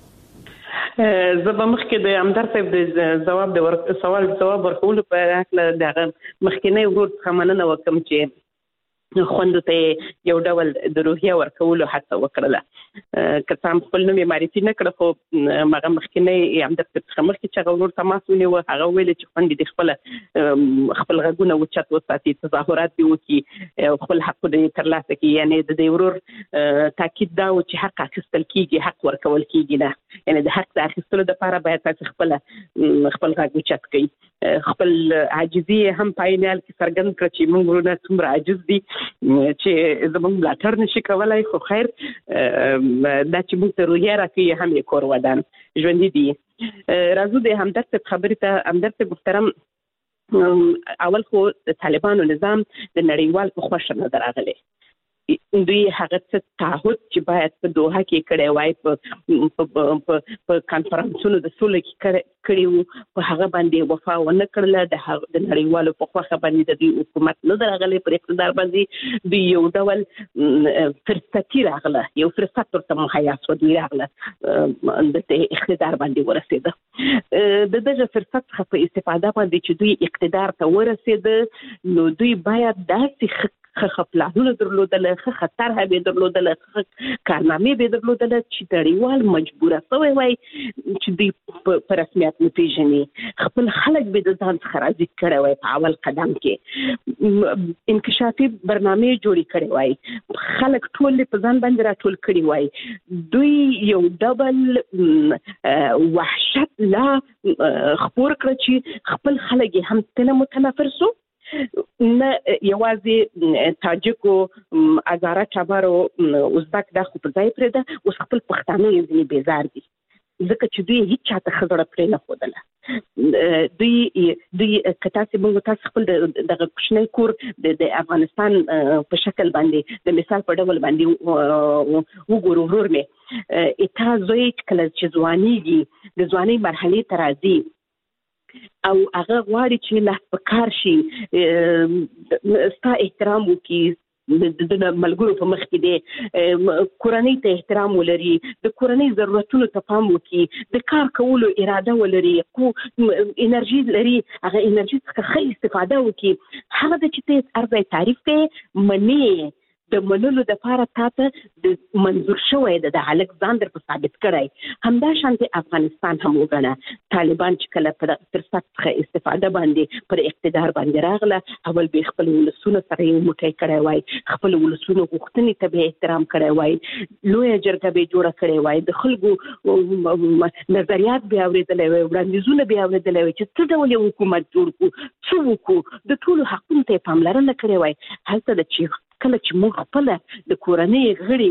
زه به مخکې د امدار صاحب د سوال جواب ورکولو په هکله د مخکینی ورور څخه مننه وکړم چې خوندو ته یو ډول د روحیه ورکولو هڅه وکړله. که څه هم خپل نوم یې معرفي نه کړه، خو هغه مخکینی امدار صاحب څخه مخکې چې هغه ورور تماس ونیوه هغه ویل چې خوندې د خپل غږونه اوچت وساتي، تظاهرات دې وکړي او خپل حق دې ترلاسه کړي. یعنې د دې ورور تاکید دا و چې حق اخیستل کېږي، حق ورکول کېږي نه. یعنې د حق د اخیستلو لپاره باید تاسو خپل غږ اوچت کړئ. خپل عاجزي هم په عین حال کې څرګند کړه چې موږ ورونه څومره عاجز دي چې زموږ ملاتړ نشي کولای. خو خیر دا چې موږ ته روحیه راکوي هم یې کور ودان ژوندي دي. راځو د همدرد صاحب خبرې ته. همدرد صاحب محترم، اول خو د طالبانو نظام د نړیوال په خوښه نه راغلی. دوی هغه څه تعهد چې باید په دوحه کې کړی وای، په کانفرنسونو د سولې کې کړي وو، په هغه باندې وفا ونه کړله. د نړیوالو په خوښه باندې د دوی حکومت نه راغلی، پر اقتدار باندې دوی یو ډول فرصتي راغله، یو فرصت ورته مهیا شو، دوی راغله د اقتدار باندې ورسېده. د دغه فرصت څخه په استفاده باندې چې دوی اقتدار ته ورسېده نو دوی باید داسې ښه پلانونه درلودل، ښه خطر به درلودل، ښه کارنامې به درلودل چې نړیوال مجبوره شوی وای چې دوی په رسمیت وپېژني. خپل خلک به د ځان څخه راضي کړی وای په اول قدم کې، انکشافي برنامې جوړې کړې وای، خلک ټول په ځان باندې راټول کړي وای. دوی یو ډبل وحشت لا خپور کړ چې خپل خلک هم تنه متنفر سو، نه یوازې تاجکو، هزاره چابارو، ازبک دا خو په ځای پرېږده، اوس خپل پښتانه یې ځینې بیزار دي ځکه چې دوی هیڅ چاته ښه زړه پرې نه ښودله. دوی که تاسو خپل دغه کوچنی کور د افغانستان په شکل باندې د مثال په ډول باندې وګورو، ورور مې اته زوی کله چې ځوانیږي د ځوانۍ مرحلې ته راځي او هغه غواړي چې لا په کار شي، ستا احترام وکړي، د ملګرو په مخ کې دی کورنۍ ته احترام ولري، د کورنۍ ضرورتونو ته پام وکړي، د کار کولو اراده ولري، انرژي لري، هغه انرژي څخه ښه استفاده وکړي. هغه د چې ته هر ځای تعریف کوي منې د منلو دپاره تاته د منظور شوی د هلک ځان در په ثابت کړی. همداشانتې افغانستان هم وګڼه، طالبان چې کله تر سخت څخه استفاده باندې پر اقتدار باندې راغله، اول به خپل ولسونو سره یو موټی کړی وای، خپل ولسونو غوښتنې ته به احترام کړی وای، لویه جرګه به جوړه کړی وای، د خلکو نظریات به اورېدلی وای، وړاندیزونه به اورېدلی وای چې څه ډول یو حکومت جوړ کړو، څه وکړو، د ټولو حقونو ته یې پاملرنه کړې وای. هلته د چې کله چې موږ خپل د کورنۍ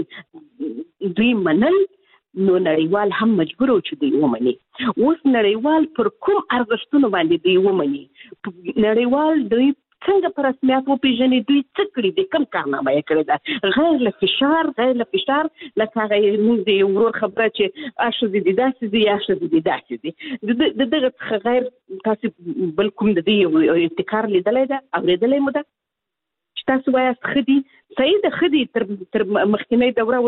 غړي دوی منل، نو نړیوال هم مجبور و چې دوی ومني. اوس نړیوال پر کوم ارزښتونو باندې دوی ومني، نړیوال دوی څنګه په رسمیت وپېژني، دوی څه کړي دي، کوم کارنامه یې کړې ده، غیر له فشار لکه هغه موږ د یو ورور خبره چې ښځې دي داسې دي یا ښځې دي داسې دي، د دغه څخه غیر تاسې بل کوم د دې یو ابتکار لیدلی ده، اورېدلی مو ده چې تاسو وایاست ښه دي، صحیح ده، ښه دي. تر مخکینۍ دوره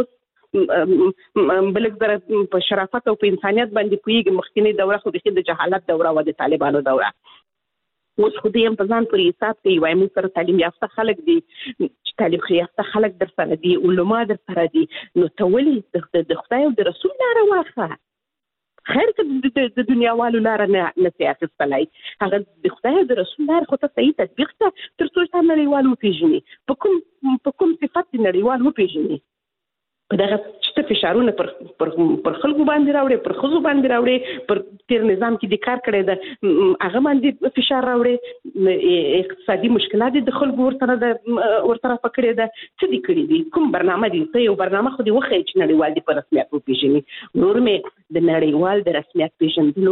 اوس بلک زره په شرافت او په انسانیت باندې پوهېږي، مخکینۍ دوره خو بیخي د جهالت دوره وه، د طالبانو دوره. اوس خو دوی هم په ځان پورې حساب کوي، وایي موږ سره تعلیم یافته خلک دي، چې تعلیم یافته خلک در سره دي، علما در سره دي، نو ته ولې د خدای او د رسول لاره واخله. خیر که د دنیاوالو لاره نه سي اخیستلی، هغه د خدای او د رسول لاره خو ته صحیح تطبیق ته تر څو تا نړیوال وپېژني، په کوم صفت دې نړیوال وپېژني. په دغه چې ته فشارونه پر خلکو باندې راوړې، پر ښځو باندې راوړې، پر تیر نظام کې د کار کړی ده هغه باندې فشار راوړې، اقتصادي مشکلات د خلکو ورسره پکړې ده، څه دې کړي دي، کوم برنامه دي، ته یو برنامه خو دې وښیې چې نړیوال دې په رسمیت وپېژني. نور مې د نړیوال د رسمیت پېژندلو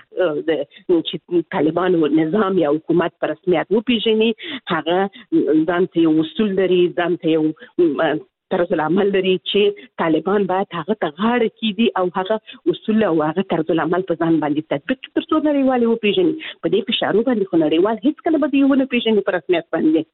چې طالبانو نظام یا حکومت په رسمیت وپېژني، هغه ځان ته یو اصول لري، ځان ته یو طرز العمل لري چې طالبان باید هغه ته غاړه کیدي او هغه اصول او هغه طرز العمل په ځان باندې تطبیق کړي تر څو نړیوال وپېژني. په دې فشارو باندې خو نړیوال هیڅ کله به دوی ونه پېژني په رسمیت باندې.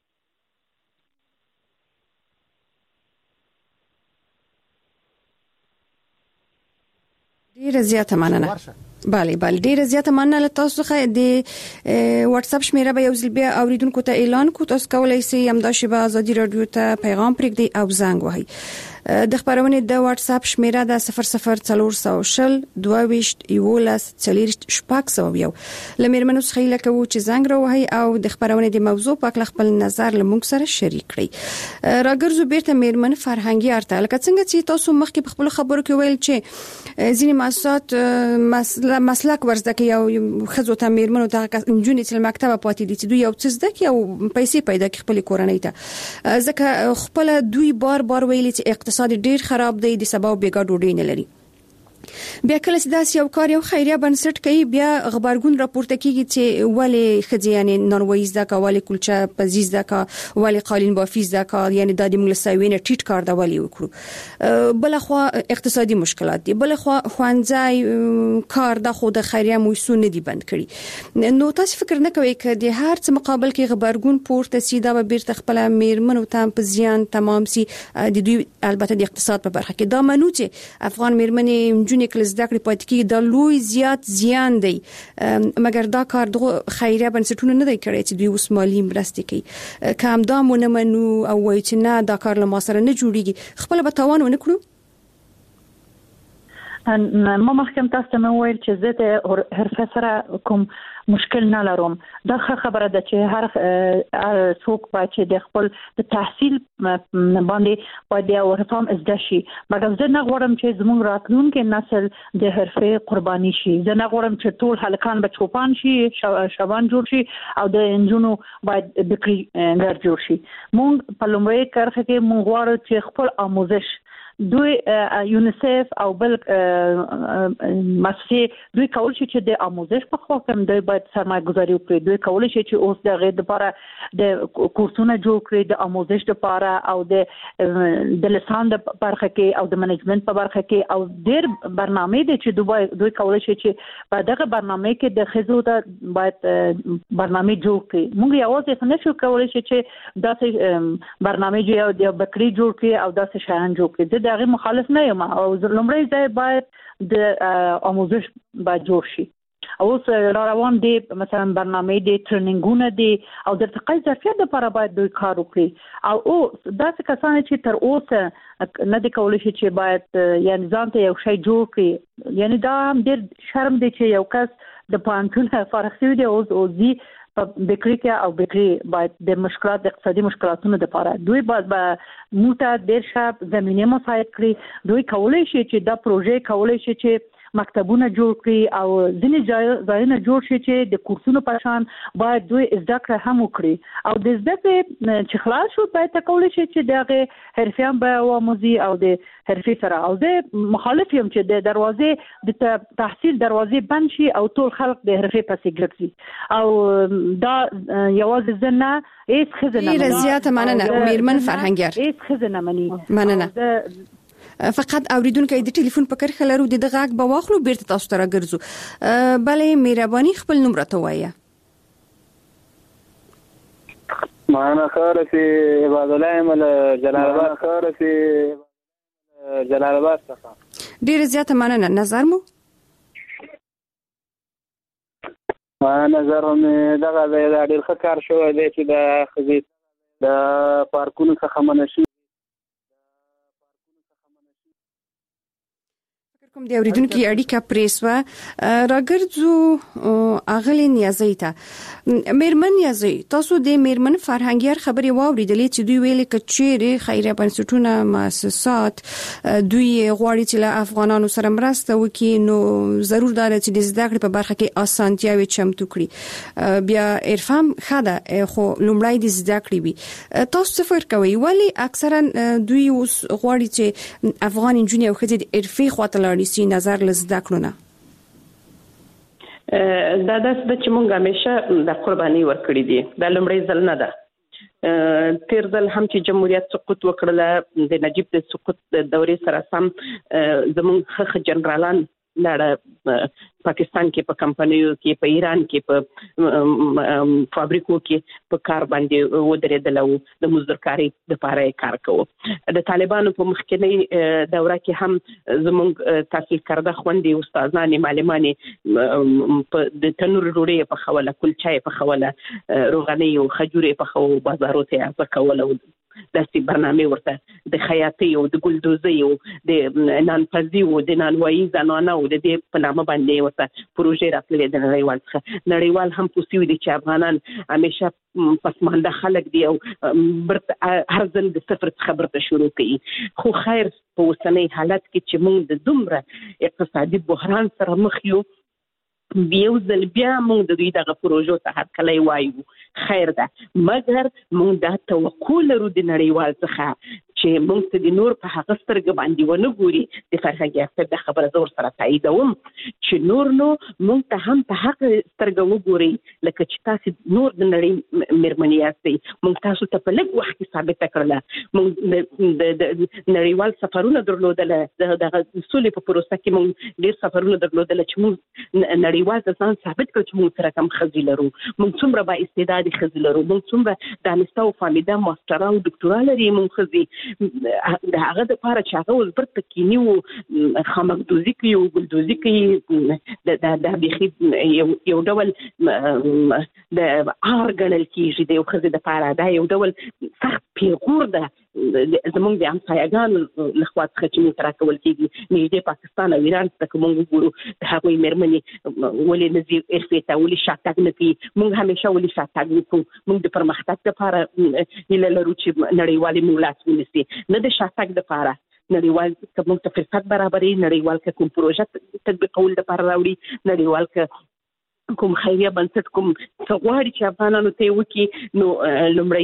ډیره زیاته مننه. بله ډیره زیاته مننه له تاسو څخه. د واتس اپ شمیره به یو ځل بیا اوریدونکو ته اعلان کو. تاسو کولای شئ همدا شیبه ازادي رادیو ته پیغام پرېږدئ او زنګ وهئ. د خبرونې د واتس اپ شمیره د 00400 22 11 4 لمرمنو څخه لکه و چې زنګ راوهي او د خبرونې د موضوع په اړه خپل نظر لمونږ سره شریک کړئ. راګرځو بیرته مرمن فرهنګي ارته لکه څنګه چې تاسو مخکې په خپل خبرو کې ویل چې ځینې مؤسسات مسلک ورزده کوي او خزو ته مرمنو ته نجونې چې مکتب پاتې دي چې دوی یو څه زده کوي او پیسې پیدا کوي خپل کورنۍ ته، ځکه خپل دوی بار ویلي چې اقتصاد ډیر خراب دی، د سبا بیګا ډوډۍ نه لري. بیا کله چې داس یو کار یو خیریه بنسټ کوي بیا خبرګون راپورته کیږي چې ولې خځې یعنی نانوایي زده کا، ولې کلچه پزی زده کا، ولې قالین بافي زده کا، یعنی د دې موږ سوینه ټیټ کار دا ولې وکړو. بل خو اقتصادي مشکلات دي، بل خو خوانځي کار د خود خیریه موسسو نه دي بند کړي. نو تاسو فکر نه کوئ چې د هر څه مقابل کې خبرګون پورته سیده به بیرته خپل میرمنو ته په زیان تمام سي د دوی البته د اقتصاد په برخه کې دا منو چې افغان میرمنې نجونې کله زده کړې پاتې کیږي د لوی زیات زیان دی مګر دا کار دغه خیریه بنسټونه نه دی کړی چې دوی اوس مالی مرستې کوي که همدا مو نه منو او وایي چې نه دا کار له ما سره نه جوړیږي خپل به تاوان ونه کړو. ما مخکې تاسو ته وویل چې زه د حرفه سره کوم مشکل نه لرم. دا خبره ده چې هر څوک باید چې د خپل د تحصیل باندې باید یو حرفه زده شي. مګر زه نه غواړم چې زموږ راتلونکي نسل د حرفه قرباني شي. زه نه غواړم چې ټول هلکان به چوپان شي شبان جوړ شي او د انجونو باید بکری ګر جوړ شي. مونږ په لومړی کرښه کې مونږ غواړو چې خپل آموزش دوی یونیسف او بل مؤسسې دوی کول شي چې د آموزش په خوا کې دوی باید سرمایه‌گذاري وکړي. دوی کول شي چې اوس د غیر لپاره د کورسونه جوړ کړي د آموزش لپاره او د لسان د برخه کې او د منیجمنت په برخه کې او ډېر برنامه دي چې دوی کول شي چې په دغه برنامه کې د خزو د باید برنامه جوړ کړي. موږ یوازې نه شو کولای چې داسې برنامه جوړ د بکری جوړ کړي او داسې شیان جوړ کړي. دغه مخالف نه یم او لومړی ځای باید د آموزش باید جوړ شي. اوس روان دي مثلا برنامه دي ټریننګونه دي او د ارتقای ظرفیت لپاره باید دوی کار وکړي او داسې کسان چې تر اوسه نه دي کولای شي چې باید یعنی ځان ته یو شی جوړ کړي. یعنی دا ډېر شرم دی چې یو کس د پانتون فارغ شوی دی او زی بکری کې او بکری باید د مشکلات د اقتصادي مشکلاتونو لپاره دوی باید موته ډېر شاب زمينه مساعد کړي. دوی کولای شي چې دا پروژې کولای شي چې مکتبونه جوړ کړي او ځینې ځایونه جوړ شي چې د کورسونو په شان باید دوی زده کړه هم وکړي او د زده کړې چې خلاص شو باید کولای شي چې دغه حرفیان به واموزي او د حرفي سره او د مخالف یم چې د دروازې د تحصیل دروازې بند شي او ټول خلک د حرفي پسې ګرځي او دا یوازې زنه هیڅ خزنه ډیره زیاته مننه میرمن فرهنګیار هیڅ خزنه مننه. فقط اوریدونکو د ټلیفون په کرخه لرو د دغه غږ به واخلو بیرته تاسو ته راګرځو. بلې مهرباني خپل نوم راته وایه. معنا خارسي عباد الله مل جلال آباد خارسي جلال آباد څخه ډیره زیاته مننه. نظر مو نظر مې دغه ډېر ښه کار شوی دی چې د خزي د پارکونو څخه منشي کوم دی اوریدونکو اړیکه پریسوا راګرځو اغلی نیازی ته میرمن نیازی تاسو د میرمن فرهنګیار خبري واوریدلې چې دوی ویلي کچېره خیریه بنسټونه مؤسسات دوی غواړي چې له افغانانو سره مرسته وکړي نو ضرور دا چې د زده کړې په برخه کې اسانتیاوي چمتو کړي. بیا ارفام خاده خو لومړی د زده کړې وي تاسو څه فکر کوئ ولی اکثرا دوی اوس غواړي چې افغان انجونې او خځې د عرفي خواته سی نظر لزده کړونه دا د چې مونږ همیشه د قرباني ورکړې دي. دا لومړی ځل نه ده. تیر ځل هم چې جمهوریت سقوط وکړله د نجیب د سقوط دورې سره سم زمونږ ښه جنرالان لاړه پاکستان کې په کمپنیو کې په ایران کې په فابریکو کې په کار باندې ودرېدل او د مزدورکاري لپاره کار کوو. د طالبانو په مخکنی دوره کې هم زموږ تحصیل کرده خوندې استادانې معلمانې په د تنور ډوډۍ په خوله کلچای په خوله روغنۍ او خجورې په خو بازارو ته ځکول داسې برنامه ورته د خیاطي او د ګلدوزي او د نانپزي او د نانوایي زنانه او د دې په نامه باندې ورته پروژې راتللې د نړیوال څخه. نړیوال هم پوسیو دي چې افغانان همیشه پسمانده خلک دي او هر ځل د صفر څخه برته شروع کوي. خو خیر په اوسنۍ حالت کې چې موږ د دومره اقتصادي بحران سره مخ یو بیا ځل بیا موږ د دوی دغه پروژو ته هرکلی وایو خیر ده مګر موږ دا توقع لرو د نړیوال څخه چې موږ ته د نور په هغه سترګې باندې ونه ګوري. د فرهنګیار د خبره زور سره تاییدوم چې نور نو موږ ته هم په هغه سترګې وګوري لکه چې تاسو نور د نړۍ مېرمنې یاستئ. موږ تاسو ته په لږ وخت کې ثابته کړله موږ د نړیوال سفرونه درلودله دغه سولې په پروسه کې موږ ډېر سفرونه درلودله چې موږ نړیوال ځان ثابت کړ چې موږ سره کم ښځې لرو موږ څومره با استعدادي ښځې لرو موږ څومره دانسته او فامیده ماستره او ډاکټورا لري موږ ښځې د هغه د لپاره چې هغه ول پرته کینی او خامګدوزي کوي او ګلدوزي کوي د بيخي یو ډول د ارګنل کیږي د خزې د لپاره دا یو ډول سخت پیغور ده زمونږ د همسایګانو لخوا څخه چې موږ راکول کېږي نږدې پاکستان او ایران څخه موږ وګورو د هغوی مېرمنې ولې نه ځي ارفې ته ولې شاتګ نه کوي موږ همیشه ولې شاتګ وکړو موږ د پرمختګ لپاره هیله لرو چې نړیوالې موږ لاس ونیسي نه د شاتګ لپاره نړیوال که موږ ته فرصت برابرې نړیوال که کوم پروژه تطبیقول لپاره راوړي نړیوال که کوم خیریه بنسټ کوم څه غواړي چې افغانانو ته وکړي نو لومړی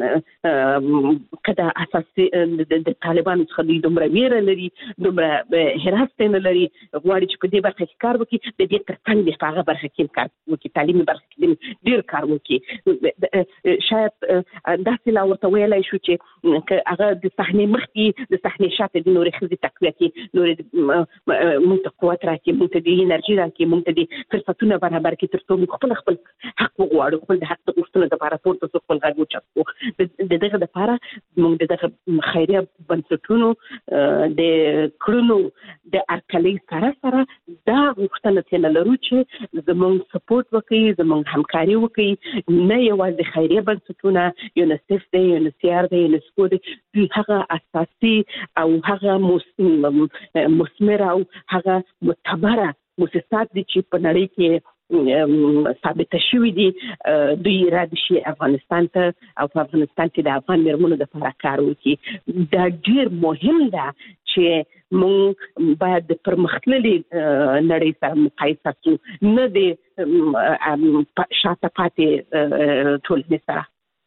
کدا اساسي د طالبانو څخه دومره ویره لري دومره هراس نه لري غواړي چې په دې برخه کې کار وکړي د دې ترڅنګ د هغه برخه کې کار وکړي تعلیمي برخه کې ډیر کار وکړي شاید داسې لا ورته ویلای شو چې هغه د صحنې مخکې د صحنې شاته د نورې خزي تقویه کې نورې موږ ته قوت راکړي موږ ته د انرژي راکړي موږ ته د فرصتونو برابر کې ترڅو موږ خپل حق وغواړو خپل د حق غوښتنه لپاره پورته خپل غږ وچتو د دغه لپاره موږ دغه خیریه بنسټونو د کړنو د ارکلې سره دا غوښتنه تل لرو چې زموږ سپورټ وکړي زموږ همکاري وکړي نه یوازې خیریه بنسټونه یونیسف دی یونیسیار دی یونسکو دی هغه اساسي او هغه مثمر او هغه معتبره مؤسسات دي چې په نړۍ کې ثابت شوی دي دوی اراده شي افغانستان ته او په افغانستان کې د افغان مېرمنو د لپاره کار وکړي دا ډیر مهم ده چې موږ باید د پرمختللي نړۍ سره مقایسه شو نه د شاته پاتې ټولنې سره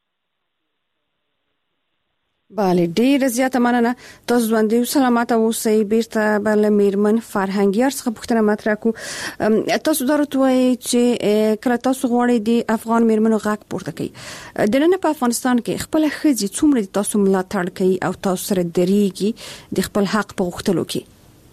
بله ډیر زیاته مننه تاسو ژوندۍ او سلامت اوسئ بیرته بل میرمن فرهنګیار څخه پوښتنه مطرح کو تاسو درته وایي چې کله تاسو غواړئ د افغان میرمنو غږ پورته کړئ د نن په افغانستان کې خپل ښځې څومره تاسو ملاتړ کوي او تاسو سره درېږي د خپل حق په غوښتلو کې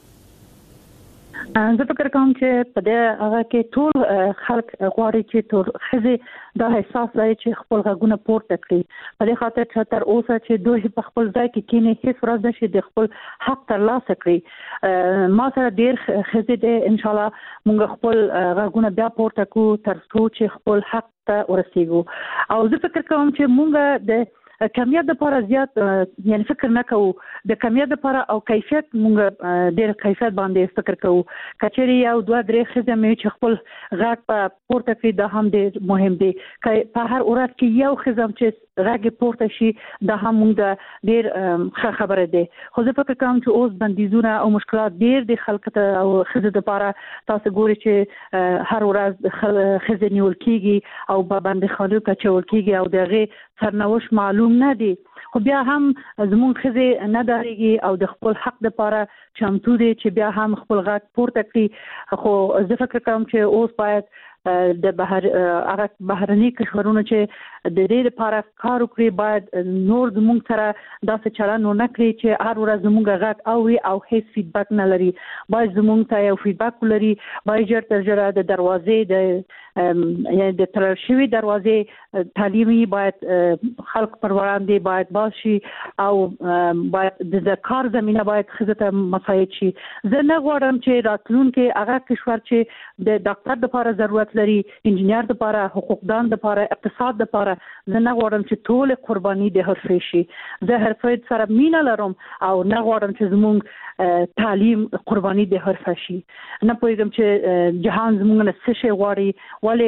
زه فکر کوم چې په دې هغه کې ټول خلک غواړي چې ټول ښځې دا احساس لري چې خپل غږونه پورته کړي په دې خاطر چې تر اوسه چې دوی په خپل ځای کې کینې هیڅ ورځ نشي د خپل حق ترلاسه کړي ما سره ډېر ښځې دي ان شاء الله موږ خپل غږونه بیا پورته کوو تر څو چې خپل حق ته ورسیږو او زه فکر کوم چې موږ د کمیت لپاره زیات یعنی فکر نه کوو د کمیت لپاره او کیفیت موږ ډېر کیفیت باندې فکر کوو کچېری یو دوه درې ښځې مې چې خپل غږ په پورته کړي دا هم ډېر مهم دی په هر ورځ کې یو ښځه چې غږ پورته شي دا هم موږ ډېر ښه خبره ده خو زه فکر کوم چې اوس بندیزونه او مشکلات ډېر د خلکو ته او ښځې لپاره تاسو ګورئ چې هر ورځ ښځې نیول کېږي او په بندیخانو کې اچول کېږي او دغه سرنوشت معلوم نه دی خو بیا هم زموږ ښځې نه ډارېږي او د خپل حق لپاره چمتو دي چې بیا هم خپل غږ پورته کړي خو زه فکر کوم چې اوس باید د بهرني کشورونو چې د دې لپاره کار وکړي باید نور زموږ سره داسې چلند ونه کړي چې هر ورځ زموږ غږ اوري او هیڅ فیډبک نه لري باید زموږ ته یو فیډبک ولري باید ژر تر ژره د دروازې یعنی د تړل شوي دروازې تعلیمي باید خلک پر وړاندې باید باز شي او باید د کار زمینه باید ښځو ته مساعد شي زه نه غواړم چې راتلونکي هغه کشور چې د ډاکټر لپاره ضرورت لري انجینر لپاره حقوقدان لپاره اقتصاد لپاره زه نه غواړم چې ټول قرباني د حرفې شي زه حرفې سره مینه لرم او نه غواړم چې زموږ تعلیم قرباني د حرفه شي نه پوهیږم چې جهان زموږ نه څه شي غواړي ولې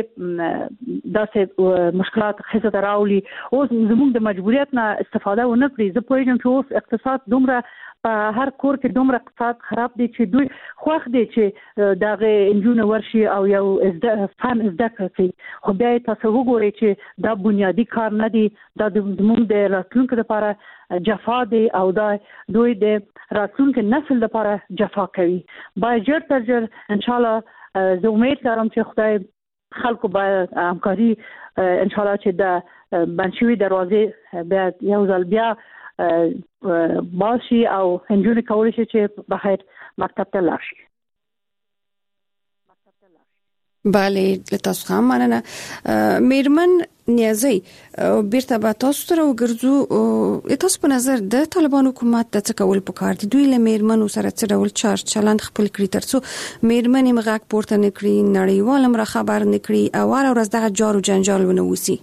داسې مشکلات ښځو ته راولي اوس زموږ د مجبوریت نه استفاده ونه کړي زه پوهیږم چې اوس اقتصاد دومره په هر کور کې دومره اقتصاد خراب دی چې دوی خوښ دي چې دغه انجونه ورشي او یو فن زده کړي خو بیا تاسو وګورئ چې دا بنیادی کار نه دی دا زموږ د راتلونکي لپاره جفا دی او دا دوی د راتلونکي نسل لپاره جفا کوي باید ژر تر ژر ان شاء الله زه امید لرم چې خدای خلکو باید همکاري ان شاء الله چې د بنشوي دروازې بیا یو ځل بیا باز شي او انجونې کولی شي چې بهر مکتب ته لاړ شي بله تاسو هم مننه میرمن نیازی بیرته به تاسو سره وګرځو تاسو په نظر د طالبان حکومت د څه کول پکار دي دوی له میرمنو سره څه ډول چلند خپل کړی ترڅو میرمنې مغاک پورته نکړي نړیوال امر خبر نکړي او ورځ دغه جار او جنجال ونه وسی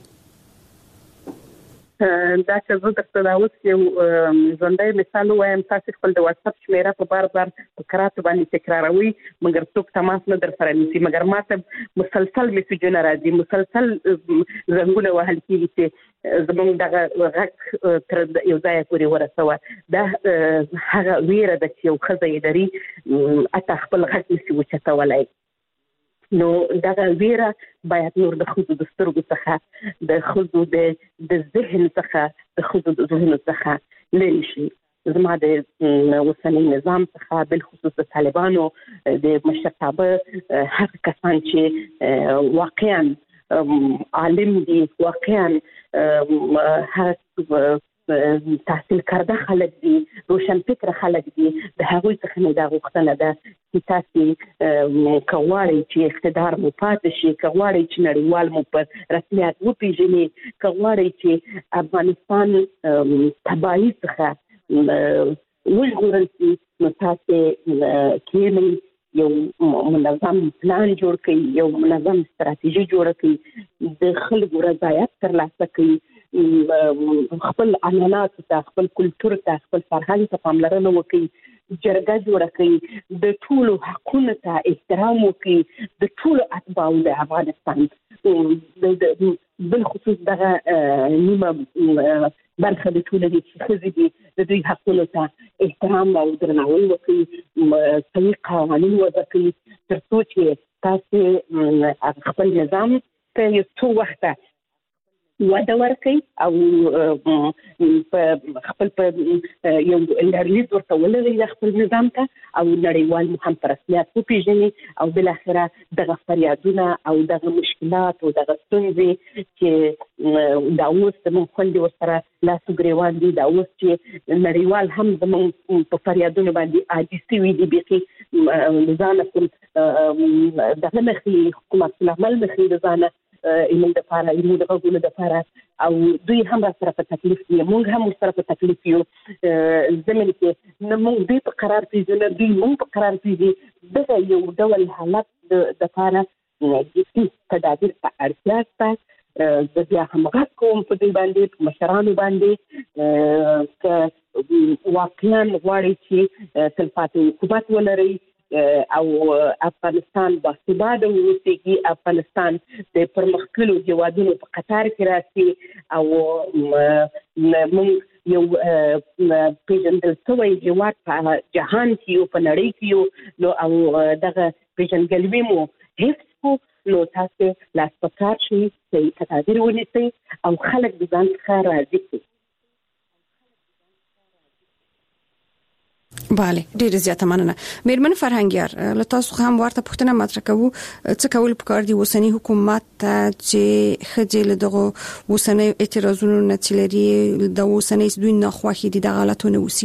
دا چې زه درته دا اوس یو ژوندی مثال وایم تاسو خپل د واتس اپ شمیره په بار په قرات باندې تکراروي مګر څوک تماس نه در سره نیسي مګر ماته مسلسل میسجونه راځي مسلسل زنګونه وهل کیږي چې زموږ دغه غږ تر یو ځای پورې ورسوه دا هغه ویره ده چې یو ښځه یې لري اته خپل غږ نشي وچتولی نو دغه ویره باید نور د خود د سترګو څخه د خود د ذهن څخه د خود د ذهن څخه لري شي زما د اوسنی نظام څخه بل خصوص د طالبانو د مشرتابه هغه کسان چې واقعا عالم دي واقعا تحصیل کرده خلک دي روشن فکر خلک دي د هغوی څخه نه دا غوښتنه ده چې تاسو کواړی چې اقتدار مو پاتې شي کواړی چې نړیوال مو په رسمیت وپیژني کواړی چې افغانستان تباہي څخه وژغورل شي نو تاسو کېنئ یو منظم پلان جوړ کړئ یو منظم ستراتیژي جوړ کړئ د خلکو رضایت ترلاسه کړئ خپل عنعنات ته خپل کلتور ته خپل فرهنګ ته پاملرنه وکړي جرګه جوړه کړي د ټولو حقوقو ته احترام وکړي د ټولو اتباعو د افغانستان بل خصوص دغه نیمه برخه د ټولو دي چې ښځې دي د دوی حقوقو ته احترام او درناوی وکړي صحیح قوانین وضع کړي تر څو چې تاسو خپل نظام ته یو څو وخته وده ورکړي او خپل په یو لرلیز ورته ولري د خپل نظام ته او نړیوال هم په رسمیت وپیژني او بل اخره دغه فریادونه او دغه مشکلات او دغه ستونزې چې دا اوس زموږ خویندې ورسره لاس ګریوان دي دا اوس چې نړیوال هم زموږ په فریادونو باندې عاجز شوي دي بیخي ځان خپل دغه مخې حکومت العمل مخې د ځانه ایمون د پاره ایمون د غوږونو د پاره او دوی هم را سره په تکلیف دي موږ هم سره په تکلیف یو زموږ کې نه موږ دې په قرار پیژنو دوی موږ په قرار پیژني دغه یو ډول حالت د پاره د تدابیر په اړتیا شته د بیا همغږ کوم په دې باندې مشرانو باندې ک واقعا غواړي چې تلپاتې حکومت ولري او افغانستان باثباته اوسېږي افغانستان د پرمختللو هیوادونو په قطار کې راځي او موږ یو پیژندل شوی هیواد په جهان کې یو په نړۍ کې یو نو او دغه پیژندګلوي مو حفظ کو نو تاسو لاس په کار شئ چې تدابیر ونیسئ او خلک د ځان څخه راضي کړئ بله ډیر زیاته مننه میرمن فرهنګیار له تاسو هم ورته پوښتنه مطرح کوو څه کول پکار دي اوسنی حکومت چې خځې له دغه اوسنی اعتراضونو نتیلري د اوسنی دوی نه خوښي دي د غلطونه وسی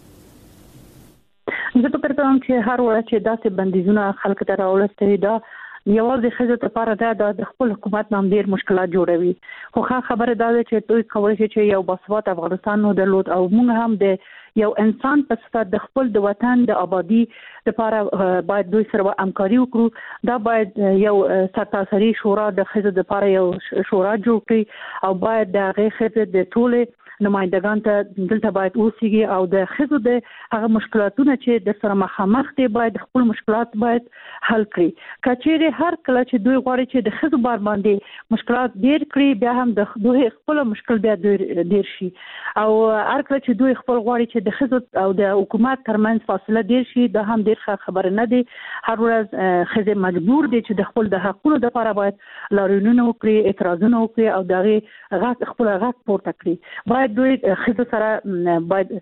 زه فکر کوم چې هر وخت چې داسې بندیزونه خلک ته راولستي دا یوازې خځو لپاره د خپل حکومت نام ډیر مشکلات جوړوي خو خبره دا ده چې دوی کولی شي چې یو باسواده افغانستان نو درلود او موږ هم د یو انسان په صفت د خپل د وطن د آبادی لپاره باید دوی سره همکاري وکړو دا باید یو سرتاسري شورا د خځو لپاره یو شورا جوړ کړي او باید د هغه خځو د ټوله نمائندگان ته دلته باید اوسېږي او د خځو د هغه مشکلاتونه چې د سره مخامخ دي باید خپل مشکلات باید حل کړي کچېره هر کله چې دوی غواړي چې د خځو بار باندې مشکلات ډیر کړي بیا هم د دوی خپل مشکل بیا ډیر شي او هر کله چې دوی خپل غواړي چې د خځو او د حکومت ترمنځ فاصله ډیر شي دا هم ډیر خبره نه دي هر ورځ خځې مجبور دي چې د خپل د حقوقو لپاره باید لاریونونه وکړي اعتراضونه وکړي او دغه غږ خپل غږ پورته کړي باید دوی خځو سره باید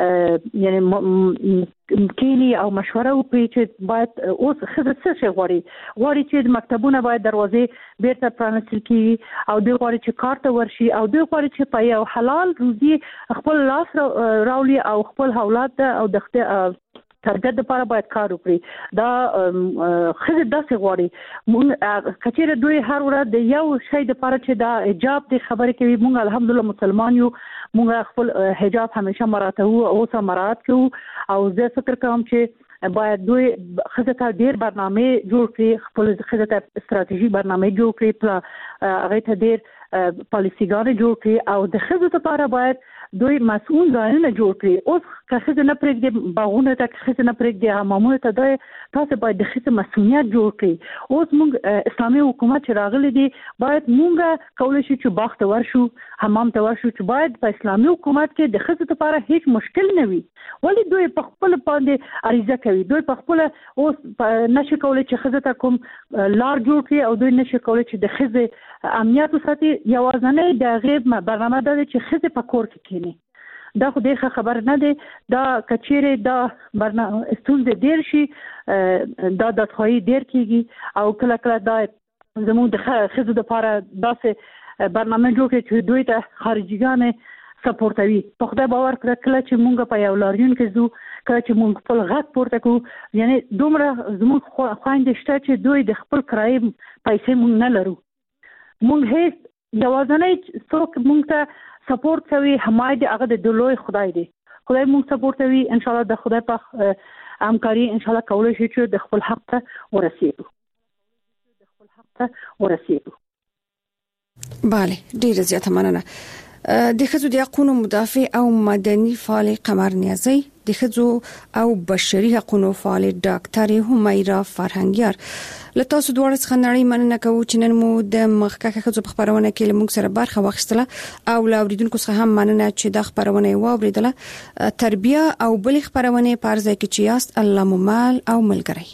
یعنی کینی او مشوره وکړي چې باید اوس خځه څه شي غواړي چې مکتبونه باید دروازې بیرته پرانیستل کړي او دوی غواړي چې کار ته ورشي او دوی غواړي چې په یو حلال روزي خپل لاس راولي او خپل اولاد او د تارګت لپاره باید کار وکړي. دا خزه داسې غواړي مونږ کچېره دوی هر ورځ د یو شی لپاره چې دا حجاب د خبرې کوي. مونږ الحمدلله مسلمان یو، مونږ خپل حجاب همیشه مراته او مراعات کوو او زه فکر کوم چې باید دوی خزه ته ډیر برنامه جوړ کړي، خپل خزه ته استراتیژي برنامه جوړ کړي، هغه ته ډیر پالیسیګان جوړ کړي او د خزه لپاره باید دوی مسؤل ځایونه جوړ کړي. اوس که خزه نه پرېږدي باغونه ته، که خزه نه پرېږدي حمامونه ته، دا تاسو باید د خزه مسؤلیت جوړ کړي. اوس موږ اسلامي حکومت چې راغلي دي باید موږ کولای شو چې باغ ته ورشو، حمام ته ورشو، چې باید په اسلامي حکومت کې د خزه لپاره هیڅ مشکل نه وي. ولی دوی په خپل باندې عریضه کوي، دوی په خپل اوس نشي کولای چې خزه ته کوم لار جوړ کړي او دوی نشي کولای چې د خزه امنیت وساتي. یوازنۍ د غیب برنامه ده چې خزه په کور کې کینی. دا خو دغه خبر نه دی. دا کچېره دا برنامه استونزه ډیر شي، دا د ځخوي ډیر کیږي او کله کله دا زموږ د خزو د لپاره داسې برنامه جوړ کړي چې دوی ته خارجيګان سپورټوي. په خدای باور کړه کله چې مونږ په یو لاریون کې زو، کله چې مونږ خپل غږ پورته کوو، یعنی دومره زموږ خويندې شته چې دوی د خپل کرایي پیسې مونږ نه لرو. مونږ هیڅ یوازنۍ څوک مونږ ته سپورټ کوي حمایت هغه د لوی خدای دی. خدای مونږ سپورټ کوي، ان شاء الله د خدای په همکاري ان شاء الله کولای شي چې د خپل حق ته ورسېږو. بله، ډیره زیاته مننه. د ښځو د حقوقو مدافع او مدني فعال قمر نیازی، د ښځو او بشري حقوقو فعال ډاکټر همیرا فرهنګیار، له تاسو دواړو څخه نړۍ مننه کوو چې نن مو د مخکښه ښځو په خبرونه کې له موږ سره برخه واخیستله او له اوریدونکو څخه هم مننه چې دا خبرونه واوریدله. تربیه او بل خبرونه په ارزه کې چې یاست، الله مو مال او ملګری.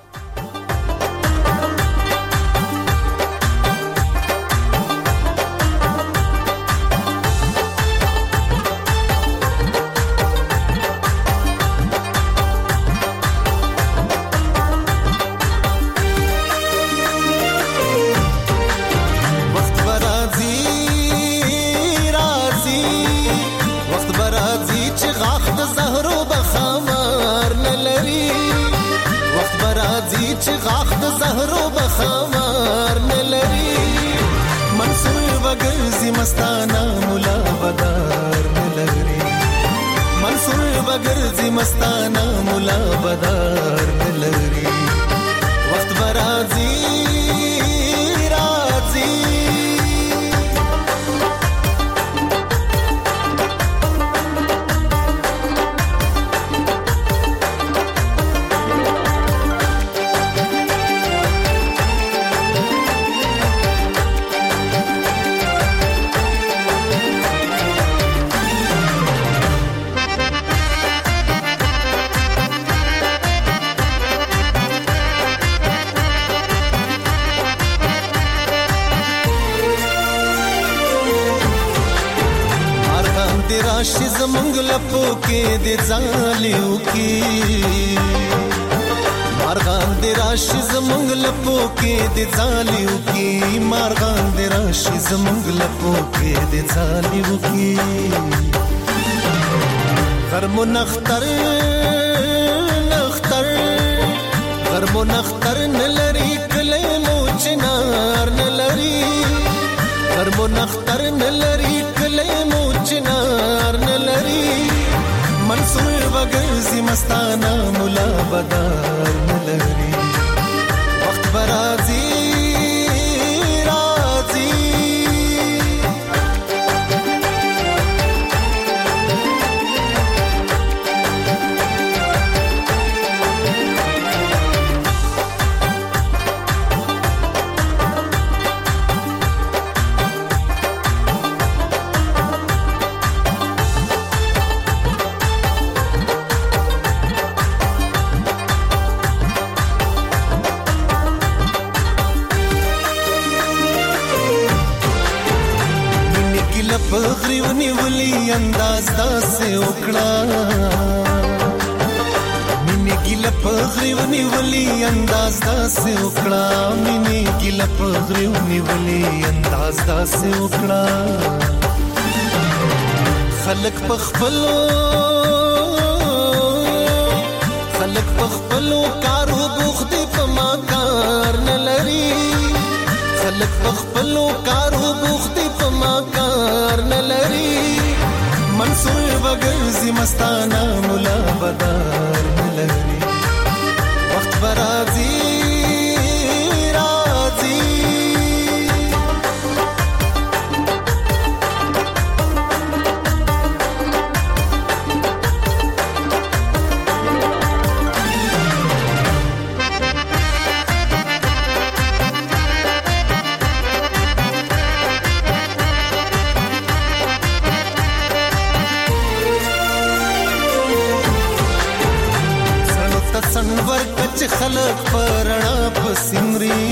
چې غاخ د زهرو بخمار نه لري، منصور وګرځي مستانه مولا بدار نه لري، منصور وګرځي مستانه مولا بدار نه لري. وخت برازي راشي زمونږ لپو کې د ځالیو کې، مارغان د راشي زمونږ لپو کې د ځالیو کې، مارغان د راشي زمونږ لپو کې د ځالیو کې. غرمو نختر نختر غرمو نختر نلري کلی مو چنار نلري، غرمو نختر نلري کلی مو چنار نلري، منصور وګرځي مستانه مولا بدار نلري. وخت برازي پغریونی ولی انداز داسې وکړه، مینه ګیله پغریونی ولی انداز داسې وکړه، مینه ګیله پغریونی ولی انداز داسې وکړه. خلق خپلو کارو بوخت په ما کار نه لري خلک خپلو کارو بوخت په ما کار نه لري منصور وګرځي مستانه مولا بدار نه لري وخت برازي خلق پرنا پسمري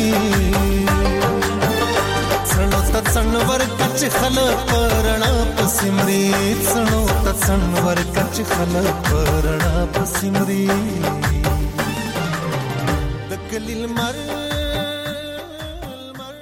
سنو تڅنور کچ خلق پرنا پسمري سنو تڅنور کچ خلق پرنا پسمري د کلیل مر